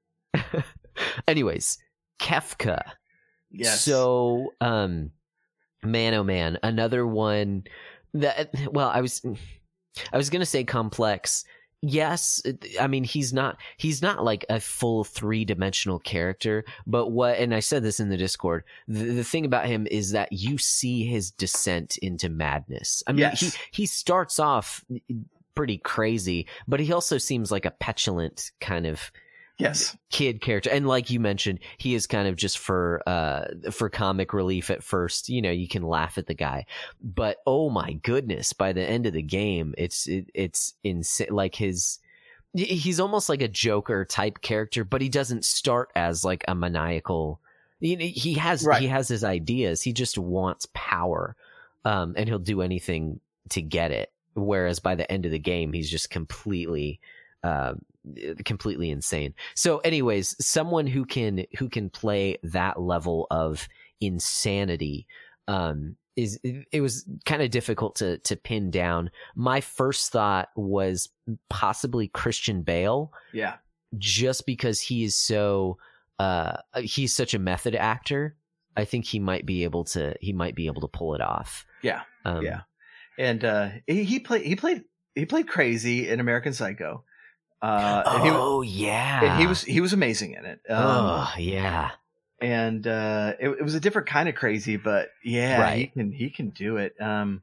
Anyways, Kefka. Yes. So, um, man, oh man, another one that. Well, I was, I was gonna say complex. Yes, I mean he's not he's not like a full three-dimensional character, but what and I said this in the Discord, the, the thing about him is that you see his descent into madness. I mean Yes. he he starts off pretty crazy, but he also seems like a petulant kind of yes. kid character, and like you mentioned, he is kind of just for uh for comic relief at first. You know, you can laugh at the guy, but oh my goodness, by the end of the game, it's it, it's insane. Like his he's almost like a Joker type character, but he doesn't start as like a maniacal. He, he has Right. he has his ideas. He just wants power, um, and he'll do anything to get it. Whereas by the end of the game, he's just completely. Uh, completely insane. So anyways, someone who can who can play that level of insanity um is it was kind of difficult to to pin down. My first thought was possibly Christian Bale, Yeah. just because he is so uh he's such a method actor. I think he might be able to he might be able to pull it off. Yeah. Um, Yeah. And uh, he, he played he played he played crazy in American Psycho. Uh, and he, oh yeah. and he was he was amazing in it. Um, oh yeah. and uh, it, it was a different kind of crazy, but yeah, Right. he can he can do it. Um,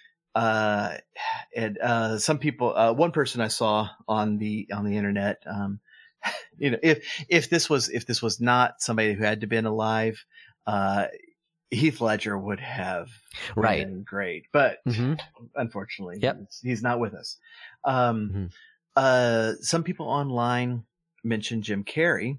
uh, and uh, some people, uh, one person I saw on the on the internet, um, you know, if if this was if this was not somebody who had to been alive, uh, Heath Ledger would have Right. been great, but Mhm. unfortunately, Yep. he's, he's not with us. Um, Mhm. uh, some people online mentioned Jim Carrey,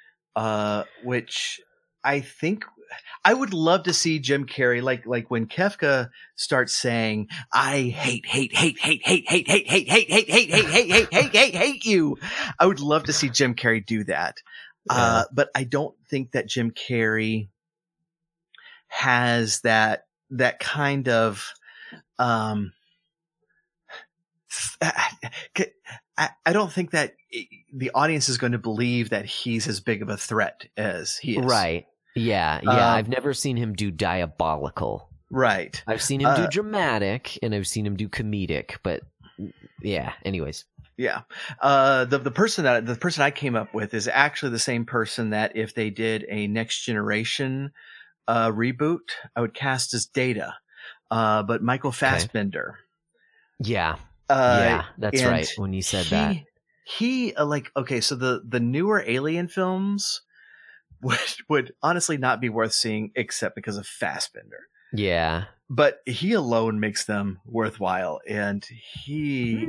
uh, which I think I would love to see Jim Carrey, like like when Kefka starts saying, "I hate, hate, hate, hate, hate, hate, hate, hate, hate, hate, hate, hate, hate, hate, hate, hate, hate you." I would love to see Jim Carrey do that, uh, but I don't think that Jim Carrey has that that kind of um I, I don't think that the audience is going to believe that he's as big of a threat as he is. Right. Yeah. Yeah. Uh, I've never seen him do diabolical. Right. I've seen him do Uh, dramatic and I've seen him do comedic, but yeah. Anyways. Yeah. Uh, the, the person that, the person I came up with is actually the same person that if they did a Next Generation, uh, reboot, I would cast as Data. Uh, but Michael Fassbender. Yeah. Uh, yeah. That's and right. When you said he, that. He, uh, like, okay, so the, the newer Alien films would, would honestly not be worth seeing except because of Fassbender. Yeah. But he alone makes them worthwhile. And he,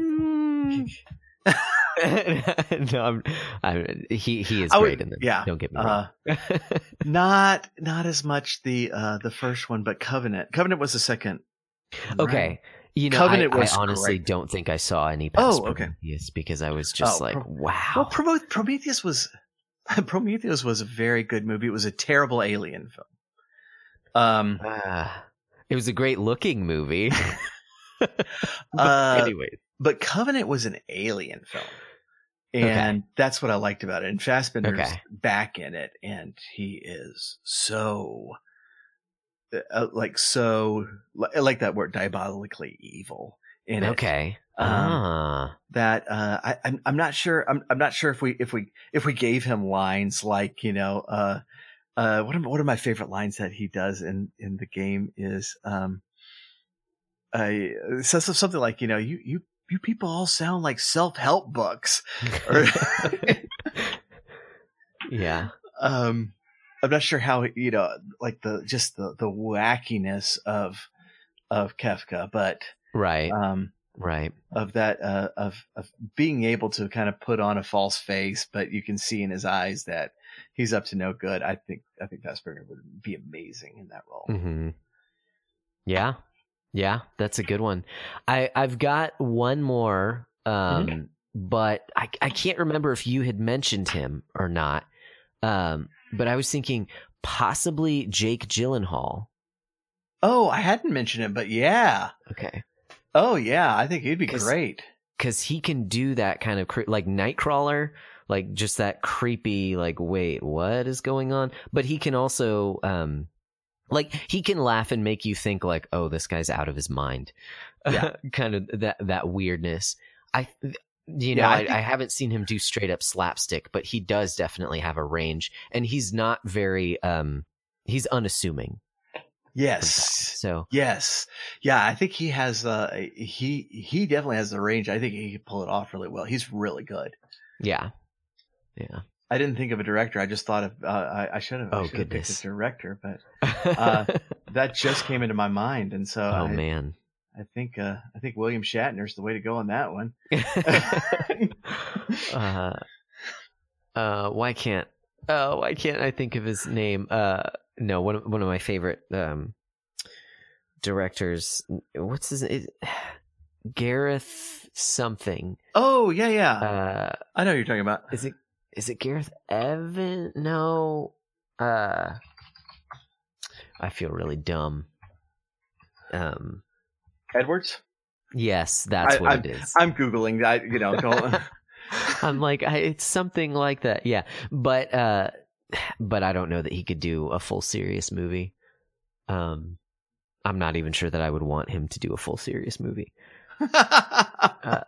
no, I'm, I'm, he he is I would- great in them. yeah, Don't get me uh, wrong. not, not as much the, uh, the first one, but Covenant. Covenant was the second. Okay. Right? You know, Covenant I, I was honestly great. don't think I saw any past Oh, okay. Prometheus because I was just Oh, like, Pro- wow. Well, Promo- Prometheus was, Prometheus was a very good movie. It was a terrible alien film. Um, Ah, it was a great looking movie. But uh, anyway, but Covenant was an alien film. And that's what I liked about it. And Fassbender's Okay. back in it, and he is so, uh, like, so, I like that word, diabolically evil in it. okay. Um, ah, That uh, I, I'm, I'm not sure. I'm, I'm not sure if we, if we, if we gave him lines like, you know, uh, uh, one of one of my favorite lines that he does in, in the game is, um, I says something like, you know, you, you, you people all sound like self-help books. Or, yeah. um, I'm not sure how, you know, like the just the the wackiness of of Kefka, but Right. um, Right. of that uh, of of being able to kind of put on a false face, but you can see in his eyes that he's up to no good. I think I think Fassbender would be amazing in that role. Mm-hmm. Yeah. Yeah, that's a good one. I I've got one more, um, Mm-hmm. but I I can't remember if you had mentioned him or not. Um, but I was thinking possibly Jake Gyllenhaal. Oh, I hadn't mentioned him, but yeah. Okay. Oh yeah, I think he'd be 'Cause- great. Because he can do that kind of cre- like Nightcrawler, like just that creepy, like, wait, what is going on? But he can also, um, like, he can laugh and make you think, like, oh, this guy's out of his mind. Yeah. Kind of that that weirdness. I, you know, Yeah, I I, think- I haven't seen him do straight up slapstick, but he does definitely have a range, and he's not very, um, he's unassuming. Yes. So Yes. Yeah, I think he has uh he he definitely has the range. I think he can pull it off really well. He's really good. yeah, yeah. I didn't think of a director. I just thought of uh, I, I should have I Oh, should have picked goodness. a director, but uh, that just came into my mind, and so oh I, man. I think uh, I think William Shatner's the way to go on that one. uh, uh, why can't uh, why can't I think of his name? Uh, no, one of, one of my favorite um, directors. What's his name? Gareth something. Oh yeah, yeah. Uh, I know who you're talking about. is it is it Gareth Evan? No. Uh, I feel really dumb. Um. Edwards. Yes, that's I- what I'm, it is. I'm googling. I you know don't. I'm like, I, it's something like that. Yeah. But, uh, but I don't know that he could do a full serious movie. Um, I'm not even sure that I would want him to do a full serious movie. Uh,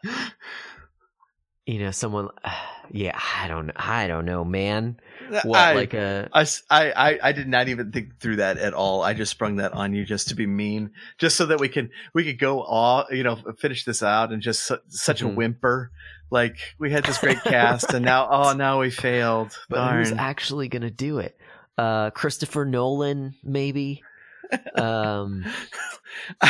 you know, someone, yeah, I don't know. I don't know, man. What, I, like a, I, s- I- I- I did not even think through that at all. I just sprung that on you just to be mean, just so that we can we could go all you know finish this out and just su- such Mhm. a whimper. Like we had this great cast and now oh now we failed. but Darn. who's actually going to do it? Uh, Christopher Nolan, maybe. Um, Uh,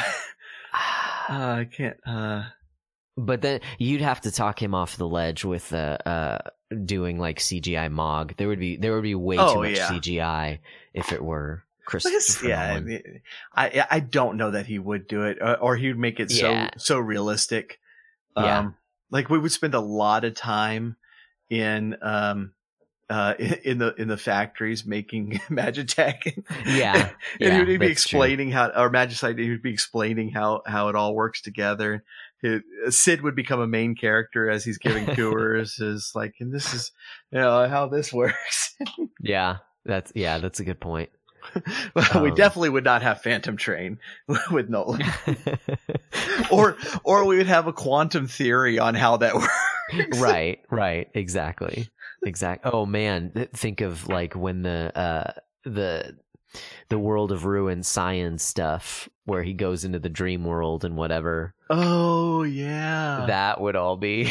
I can't. Uh, But then you'd have to talk him off the ledge with uh, uh doing like C G I Mog. There would be there would be way Oh, too much yeah. C G I if it were Because, Christopher yeah, I, Nolan. mean, I I don't know that he would do it, or, or he would make it Yeah. so so realistic. Yeah. Um, like we would spend a lot of time in um uh in, in the in the factories making Magitech. Yeah, and yeah, he would be that's true. explaining how, or Magicite, he would be explaining how how it all works together. His, Sid would become a main character as he's giving tours. Is like, and this is you know how this works. Yeah, that's yeah, that's a good point. we Um, definitely would not have Phantom Train with Nolan, or or we would have a quantum theory on how that works. right, right, exactly, exact. Oh man, th- think of like when the uh the the World of Ruin science stuff where he goes into the dream world and whatever. Oh yeah, That would all be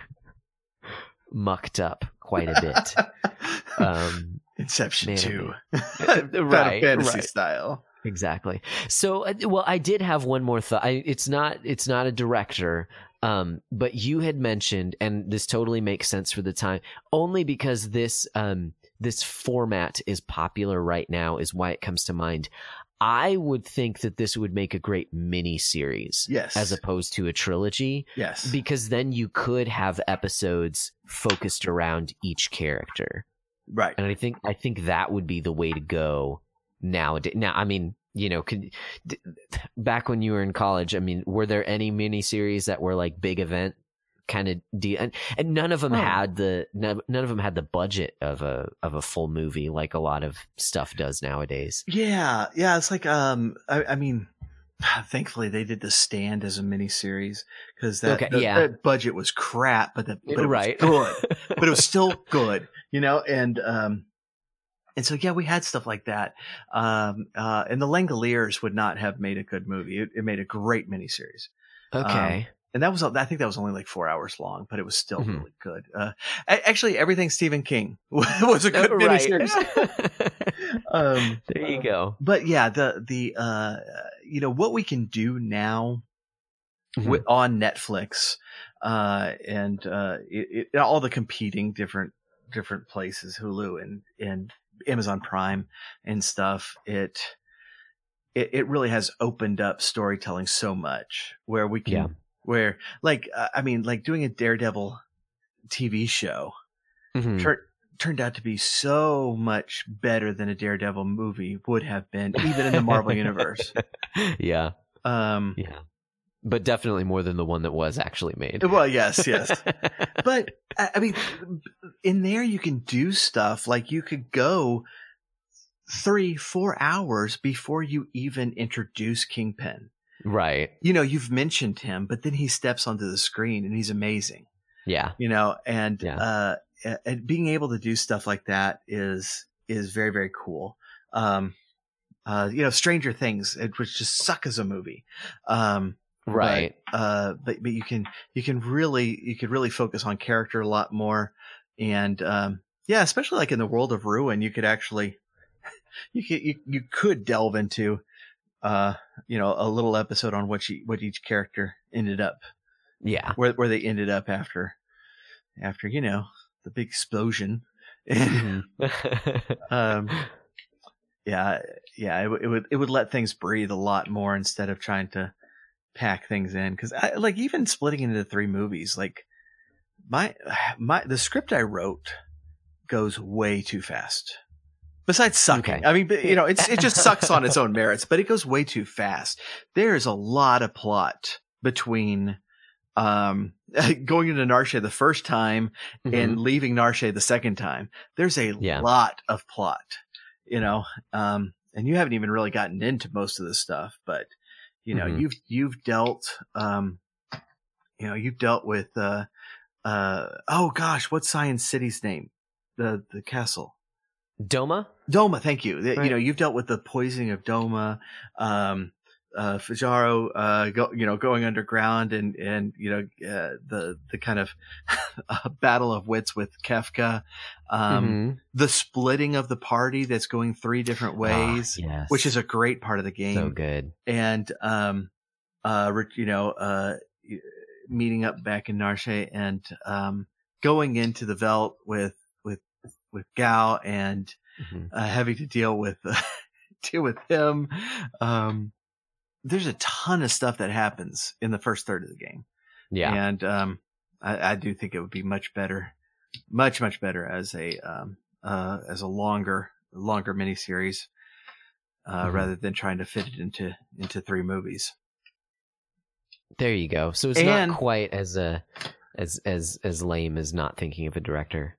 mucked up quite a bit. Um, Inception man, two, Right, right, fantasy right. style. exactly. So, uh, well, I did have one more thought. I, it's not, it's not a director, um, but you had mentioned, and this totally makes sense for the time, only because this, um, this format is popular right now is why it comes to mind. I would think that this would make a great mini series Yes, as opposed to a trilogy, yes, because then you could have episodes focused around each character. right. And I think I think that would be the way to go nowadays. Now, I mean, you know, could, d- back when you were in college, I mean, were there any miniseries that were like big event kind of deal? And, and none of them Oh. had the none, none of them had the budget of a of a full movie like a lot of stuff does nowadays. Yeah, yeah. It's like um, I, I mean, thankfully they did The Stand as a miniseries because that, Okay, the- yeah. that budget was crap, but the but it Right. was good. But it was still good, you know. And um, and so yeah, we had stuff like that. Um, uh, and the Langoliers would not have made a good movie. It, it made a great miniseries. Okay. and that was I think that was only like four hours long, but it was still Mhm. really good. Uh, a- actually, everything Stephen King was a good Oh, right. miniseries. um, There you go. but yeah, the the uh, you know what we can do now Mhm. wi- on Netflix, uh, and uh, it, it, all the competing different different places, Hulu and and Amazon Prime and stuff. It it, it really has opened up storytelling so much where we can Yeah. where like uh, I mean like doing a Daredevil T V show Mhm. tur- turned out to be so much better than a Daredevil movie would have been, even in the Marvel universe. Yeah. Um, Yeah. But definitely more than the one that was actually made. well, yes, yes. But I I mean, in there you can do stuff like you could go three, four hours before you even introduce Kingpin. Right. You know, you've mentioned him, but then he steps onto the screen and he's amazing. Yeah. You know, and Yeah. uh, and being able to do stuff like that is is very very cool. Um, uh, you know, Stranger Things, it which just suck as a movie. Um, Right. But, uh, but but you can you can really you could really focus on character a lot more, and um, yeah, especially like in the world of Ruin, you could actually you could you, you could delve into uh you know a little episode on what she, what each character ended up Yeah. where where they ended up after after you know the big explosion. Mhm. um, yeah, yeah, it, w- it would it would let things breathe a lot more instead of trying to pack things in. Because I like even splitting into three movies. Like my my the script I wrote goes way too fast. Besides sucking, Okay. I mean, but, you know, it's it just sucks on its own merits, but it goes way too fast. There's a lot of plot between um going into Narshe the first time and Mhm. leaving Narshe the second time. There's a Yeah. lot of plot, you know, um, and you haven't even really gotten into most of this stuff, but you know, Mhm. you've, you've dealt, um, you know, you've dealt with, uh, uh, oh gosh, what's Science City's name? The, the castle. Doma? Doma. Thank you. The- You Right. know, you've dealt with the poisoning of Doma, um, uh, Fujaro, uh, go, you know, going underground and, and, you know, uh, the, the kind of uh, battle of wits with Kefka, um, Mhm. the splitting of the party that's going three different ways, Ah, yes. which is a great part of the game. so good. And, um, uh, re- you know, uh, meeting up back in Narshe and, um, going into the Veld with, with, with Gao and, Mhm. uh, having to deal with, deal with him. Um, there's a ton of stuff that happens in the first third of the game. Yeah. And, um, I, I do think it would be much better, much, much better as a, um, uh, as a longer, longer miniseries, uh, Mhm. rather than trying to fit it into, into three movies. There you go. So it's And- not quite as a as as as lame as not thinking of a director.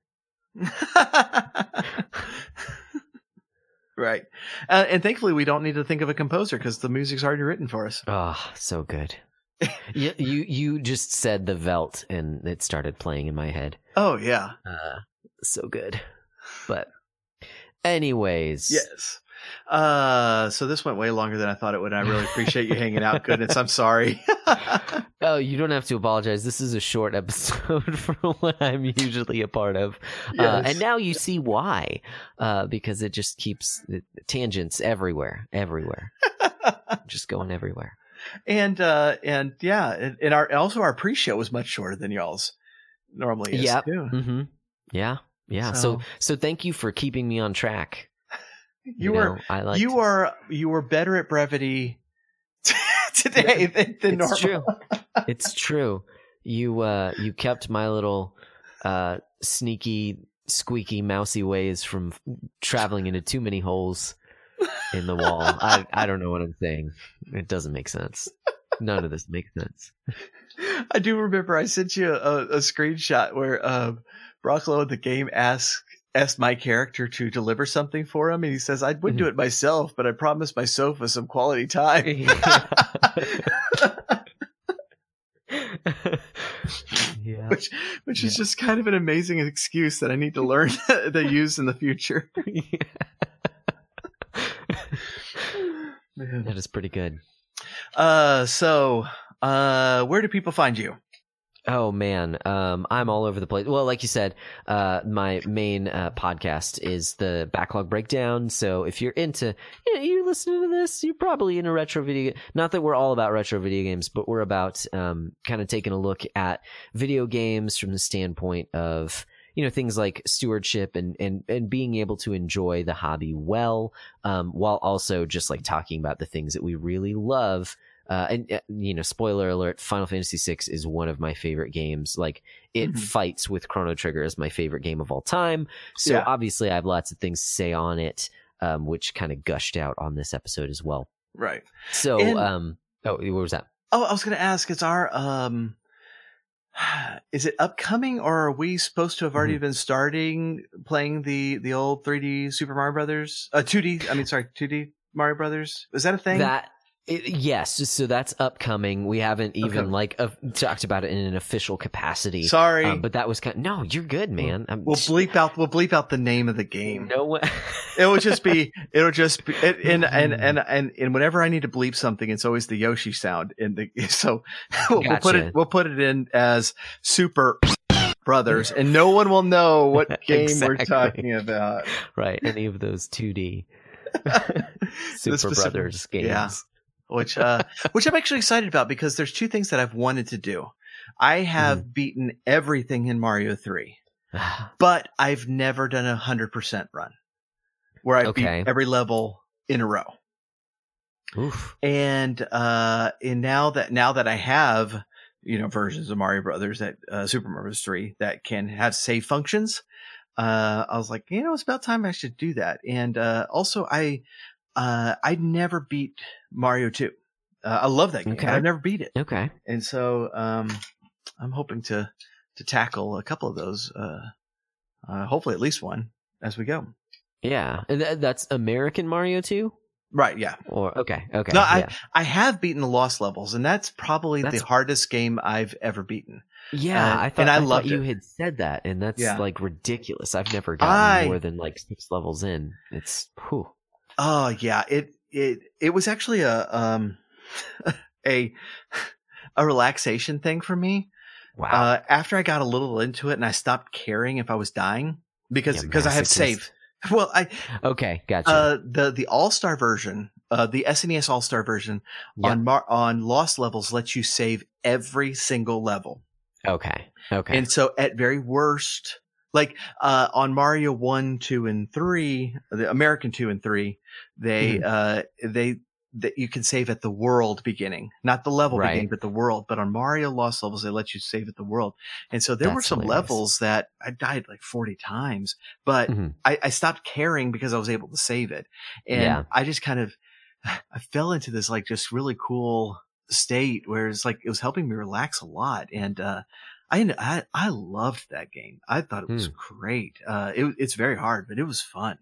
Right. Uh, and thankfully we don't need to think of a composer because the music's already written for us. Oh, so good. you, you you just said the Velt and it started playing in my head. Oh yeah. Uh, so good. But anyways, Yes. Uh, so this went way longer than I thought it would. I really appreciate you hanging out. Goodness, I'm sorry. oh, you don't have to apologize. This is a short episode for what I'm usually a part of. Uh, Yes. and now you see why. Uh, because it just keeps it, tangents everywhere, everywhere. just going everywhere. And, uh, and yeah, and, and our, also our pre-show was much shorter than y'all's normally is Yep. too. Mm-hmm. Yeah. Yeah. So, So- so thank you for keeping me on track. You, know, were, I like you are, you were better at brevity today than, than normal. It's true. It's true. You uh you kept my little uh sneaky, squeaky, mousy ways from traveling into too many holes in the wall. I I don't know what I'm saying. It doesn't make sense. None of this makes sense. I do remember I sent you a, a screenshot where uh, Brocklow in the game asked asked my character to deliver something for him, and he says, "I would do it myself, but I promised my sofa some quality time." yeah. Which, which is Yeah. just kind of an amazing excuse that I need to learn to use in the future. That is pretty good. Uh, so, uh, where do people find you? Oh man, um, I'm all over the place. Well, like you said, uh, my main uh, podcast is the Backlog Breakdown. So if you're into, you know, you're listening to this, you're probably into retro video. Not that we're all about retro video games, but we're about um, kind of taking a look at video games from the standpoint of, you know, things like stewardship and and and being able to enjoy the hobby well, um, while also just like talking about the things that we really love. Uh, and, uh, you know, spoiler alert, Final Fantasy six is one of my favorite games. Like, it mm-hmm. fights with Chrono Trigger as my favorite game of all time. So, yeah. obviously, I have lots of things to say on it, um, which kind of gushed out on this episode as well. Right. So, and, um, oh, what was that? Oh, I was going to ask, is our, um, is it upcoming, or are we supposed to have already mm-hmm. been starting playing the, the old three D Super Mario Brothers? Uh, two D, I mean, sorry, two D Mario Brothers? Is that a thing? That. It, yes, so that's upcoming. We haven't even okay. like uh, talked about it in an official capacity. Sorry, um, but that was kind of, no. You're good, man. I'm, we'll bleep out. We'll bleep out the name of the game. No way. It will just be. It'll just be. It, and, and and and and whenever I need to bleep something, it's always the Yoshi sound. In the so we'll, gotcha. we'll put it. We'll put it in as Super Brothers, and no one will know what game exactly. we're talking about. Right, any of those two D Super specific, Brothers games. Yeah. Which, uh, which I'm actually excited about, because there's two things that I've wanted to do. I have mm. beaten everything in Mario three, but I've never done a hundred percent run where I okay. beat every level in a row. Oof. And, uh, and now that, now that I have, you know, versions of Mario Brothers that, uh, Super Mario Bros. three that can have save functions, uh, I was like, you know, it's about time I should do that. And, uh, also I, Uh, I never beat Mario two. Uh, I love that game. Okay. But I never beat it. Okay. And so, um, I'm hoping to, to tackle a couple of those, uh, uh, hopefully at least one as we go. Yeah. And th- that's American Mario two? Right. Yeah. Or, okay. Okay. No, yeah. I, I have beaten the Lost Levels, and that's probably that's, the hardest game I've ever beaten. Yeah. Uh, I thought, and I, I loved thought you it. had said that, and that's yeah. like ridiculous. I've never gotten I, more than like six levels in. It's, whew. Oh yeah, it it it was actually a um a a relaxation thing for me. Wow. Uh, after I got a little into it and I stopped caring if I was dying because because I had save. Well, I okay, gotcha. Uh, the the All Star version, uh, the S N E S All Star version yep. on Mar- on Lost Levels lets you save every single level. Okay. Okay. And so at very worst. Like, uh, on Mario one, two, and three, the American two and three, they, mm-hmm. uh, they, that you can save at the world beginning, not the level right. beginning, but the world. But on Mario Lost Levels, they let you save at the world. And so there That's were some hilarious. levels that I died like forty times, but mm-hmm. I, I stopped caring because I was able to save it. And yeah. I just kind of, I fell into this like just really cool state where it's like, it was helping me relax a lot. And, uh, I, I, I loved that game. I thought it was hmm. great. Uh, it, it's very hard, but it was fun.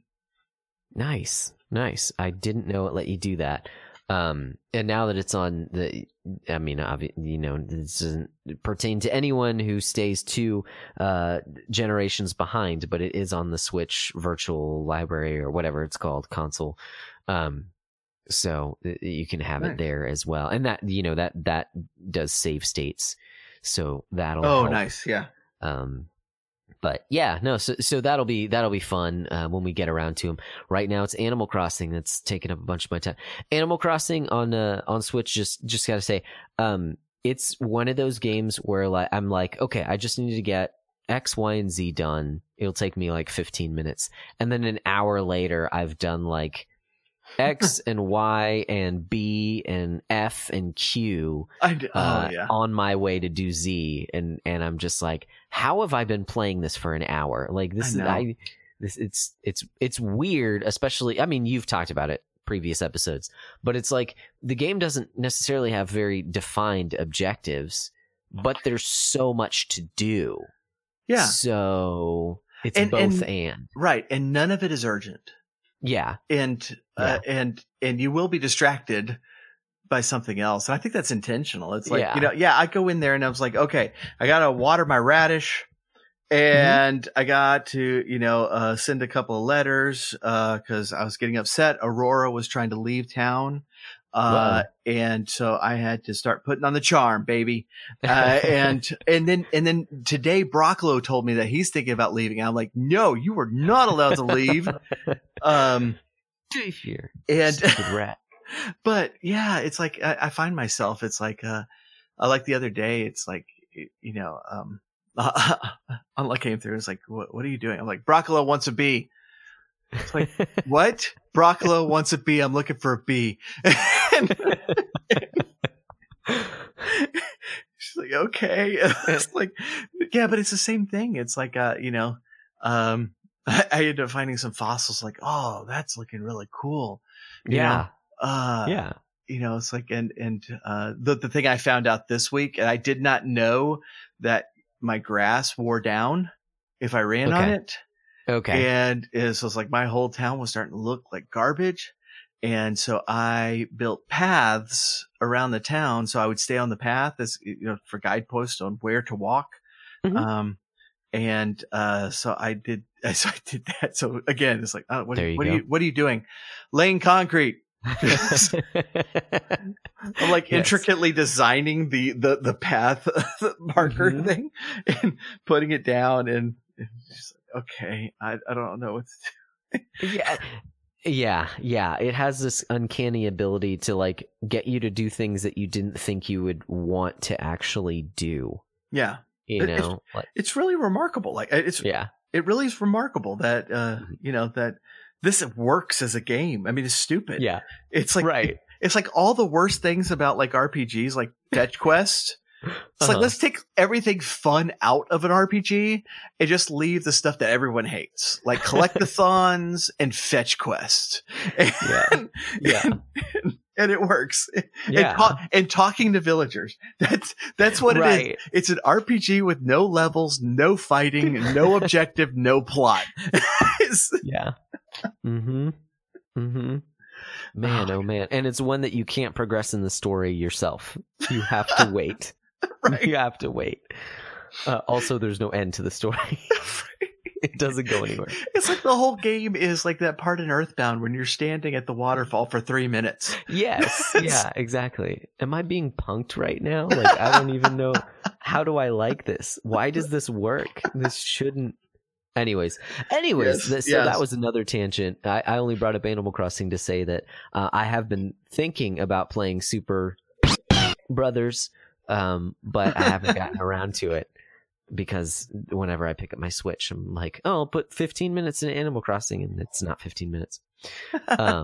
Nice. Nice. I didn't know it let you do that. Um, and now that it's on the, I mean, obvi- you know, this doesn't pertain to anyone who stays two, uh, generations behind, but it is on the Switch virtual library or whatever it's called, console. Um, so you can have nice. it there as well. And that, you know, that, that does save states. So that'll oh help. nice yeah um but yeah no so so that'll be that'll be fun uh, when we get around to them. Right now it's Animal Crossing that's taking up a bunch of my time. Animal Crossing on uh on Switch, just just gotta say, um it's one of those games where like I'm like, okay, I just need to get X, Y, and Z done. It'll take me like fifteen minutes, and then an hour later I've done like X and Y and B and F and Q I d- uh, oh, yeah. on my way to do Z, and and I'm just like, how have I been playing this for an hour? Like this I is I this it's it's it's weird, especially I mean you've talked about it previous episodes, but it's like the game doesn't necessarily have very defined objectives, but there's so much to do. Yeah. So it's and, both and, and right, and none of it is urgent. Yeah. And, uh, yeah. and, and you will be distracted by something else. And I think that's intentional. It's like, yeah. you know, yeah, I go in there and I was like, okay, I got to water my radish and mm-hmm. I got to, you know, uh, send a couple of letters, uh, cause I was getting upset. Aurora was trying to leave town. Uh, and so I had to start putting on the charm, baby. Uh, and, and then, and then today Broccolo told me that he's thinking about leaving. I'm like, no, you are not allowed to leave. Um, Here, and, stupid rat. but yeah, it's like, I, I find myself, it's like, uh, I like the other day, it's like, you know, um, uh, Unluck came through. It's like, what, what are you doing? I'm like, Broccolo wants a bee. It's like, what? Broccolo wants a bee. I'm looking for a bee. And she's like, okay. It's like, yeah, but it's the same thing. It's like, uh, you know, um, I, I ended up finding some fossils. Like, oh, that's looking really cool. You Yeah. know? Uh, Yeah. You know, it's like, and, and, uh, the, the thing I found out this week, and I did not know that my grass wore down if I ran Okay. on it. Okay. And it was like my whole town was starting to look like garbage. And so I built paths around the town. So I would stay on the path as, you know, for guideposts on where to walk. Mhm. Um, and, uh, so I did, so I did that. So again, it's like, oh, what, There you what go. are you, what are you doing? Laying concrete. I'm like Yes. intricately designing the, the, the path marker Mhm. thing and putting it down, and, and just like, okay, I, I don't know what to do. yeah. Yeah, yeah. It has this uncanny ability to like get you to do things that you didn't think you would want to actually do. Yeah. You It- know? Like, It's really remarkable. Like it's, yeah. it really is remarkable that, uh, you know, that this works as a game. I mean, it's stupid. Yeah. It's like, Right. it's like all the worst things about like R P Gs, like Fetch Quest. It's Uh-huh. like, let's take everything fun out of an R P G and just leave the stuff that everyone hates, like Collectathons and Fetch Quest. And, Yeah. Yeah. And, and it works. Yeah. And, ta- and talking to villagers. That's, that's what it is. Right. It's an R P G with no levels, no fighting, no objective, no plot. It's- Yeah. Mm-hmm. Mm-hmm. Man, oh man. And it's one that you can't progress in the story yourself. You have to wait. right. You have to wait. Uh, also, there's no end to the story. It doesn't go anywhere. It's like the whole game is like that part in Earthbound when you're standing at the waterfall for three minutes. Yes. Yeah, exactly. Am I being punked right now? Like, I don't even know. How do I like this? Why does this work? This shouldn't. Anyways, anyways, Yes, th- so yes. that was another tangent. I, I only brought up Animal Crossing to say that uh, I have been thinking about playing Super Brothers, um, but I haven't gotten around to it because whenever I pick up my Switch, I'm like, oh, I'll put fifteen minutes in Animal Crossing, and it's not fifteen minutes. Um,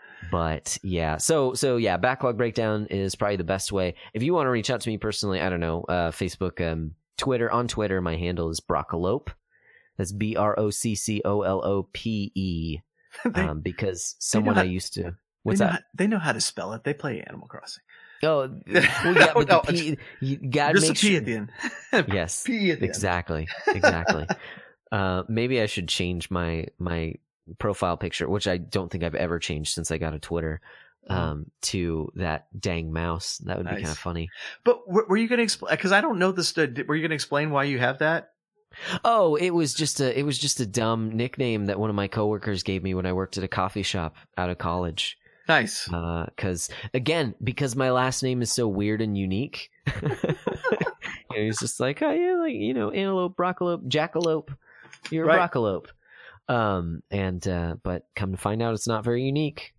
but yeah, so so yeah, backlog breakdown is probably the best way. If you want to reach out to me personally, I don't know, uh, Facebook, um, Twitter. On Twitter, my handle is Broccolope. That's B R O C C O L O P E. They- Um, because someone how- I used to. What's they know that? How, they know how to spell it. They play Animal Crossing. Oh, well, yeah, but No, the P, you gotta Just make a P sure. at the end. Yes, P at the end. exactly, exactly. uh, maybe I should change my my profile picture, which I don't think I've ever changed since I got a Twitter, um, to that dang mouse. That would be Nice. kind of funny. But were, were you going to explain? Because I don't know this. Uh, were you going to explain why you have that? Oh, it was just a it was just a dumb nickname that one of my coworkers gave me when I worked at a coffee shop out of college. Nice. Because again, because my last name is so weird and unique, you know, he's just like, oh yeah, like you know, antelope, broccolope, jackalope, you're a Right. broccolope. Um, and uh, but come to find out, it's not very unique.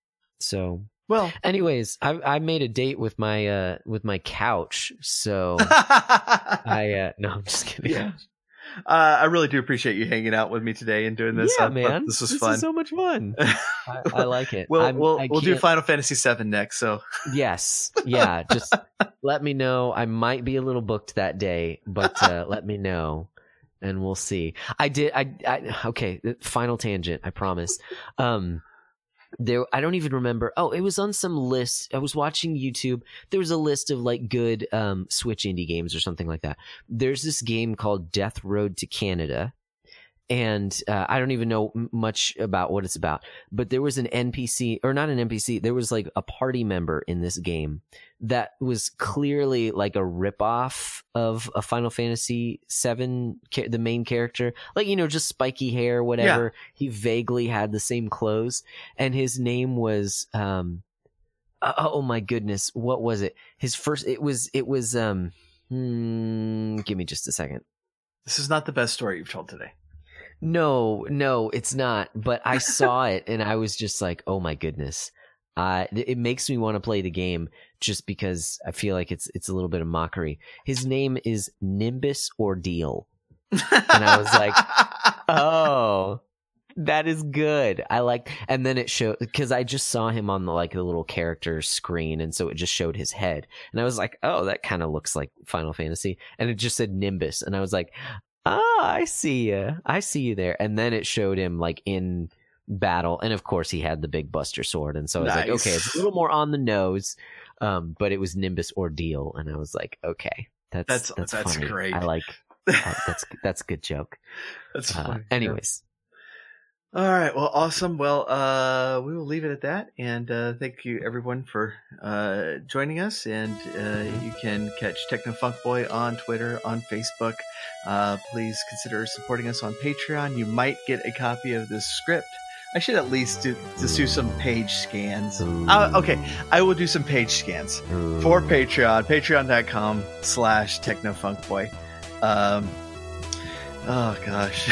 So, Well, anyways, I I made a date with my uh with my couch. So I uh no, I'm just kidding. yeah. Uh, I really do appreciate you hanging out with me today and doing this. yeah, I thought man, this was this fun. is so much fun. I, I like it. we'll I'm- we'll I we'll do can't- Final Fantasy seven next. So Yes. Yeah. Just let me know. I might be a little booked that day, but uh, let me know and we'll see. I did. I, I, okay. Final tangent. I promise. Um, there, I don't even remember. Oh, it was on some list. I was watching YouTube. There was a list of like good, um, Switch indie games or something like that. There's this game called Death Road to Canada. And uh, I don't even know m- much about what it's about, but there was an N P C, or not an N P C, there was like a party member in this game that was clearly like a ripoff of a Final Fantasy seven, ca- the main character. Like, you know, just spiky hair, whatever. He vaguely had the same clothes. And his name was, um, Uh, oh my goodness, what was it? His first. It was. It was. Um. Hmm, give me just a second. This is not the best story you've told today. No, no, it's not. But I saw it and I was just like, oh my goodness. Uh, it makes me want to play the game just because I feel like it's it's a little bit of mockery. His name is Nimbus Ordeal. And I was like, oh, that is good. I like, and then it showed, because I just saw him on the like the little character screen, and so it just showed his head, and I was like, oh, that kind of looks like Final Fantasy, and it just said Nimbus, and I was like, ah, I see you, I see you there, and then it showed him like in battle, and of course he had the big Buster Sword, and so I was Nice. like, okay, it's a little more on the nose, um, but it was Nimbus Ordeal, and I was like, okay, that's That's- that's, that's funny. great. I like uh, that's that's a good joke. That's Uh, funny. anyways. All right. Well, awesome. Well, uh, we will leave it at that. And uh, thank you, everyone, for uh, joining us. And uh, you can catch Technofunk Boy on Twitter, on Facebook. Uh, please consider supporting us on Patreon. You might get a copy of this script. I should at least do, just do some page scans. Uh, okay, I will do some page scans for Patreon. Patreon.com slash TechnoFunkBoy. Um, oh, gosh.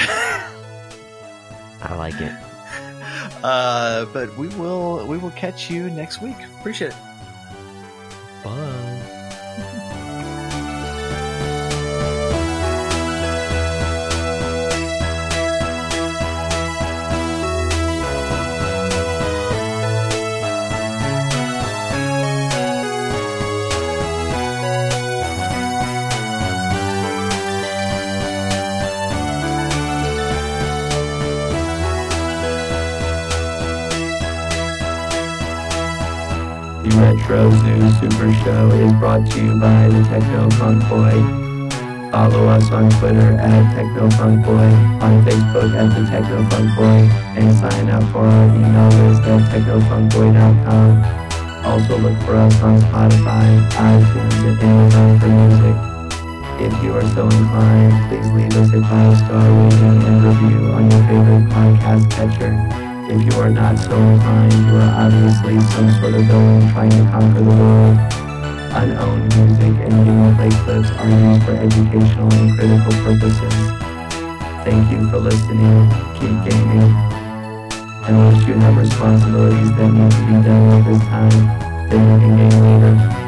I like it. Uh, but we will we will catch you next week. Appreciate it. Bye. The Retro Zoo Super Show is brought to you by the Techno Funk Boy. Follow us on Twitter at Techno Funk Boy, on Facebook at the Techno Funk Boy, and sign up for our email list at techno funk boy dot com. Also look for us on Spotify, iTunes, and Amazon for music. If you are so inclined, please leave us a five-star rating and review on your favorite podcast catcher. If you are not so inclined, you are obviously some sort of villain trying to conquer the world. Unowned music and gameplay clips are used for educational and critical purposes. Thank you for listening. Keep gaming. And once you have responsibilities that need to be done at this time, then you can game later.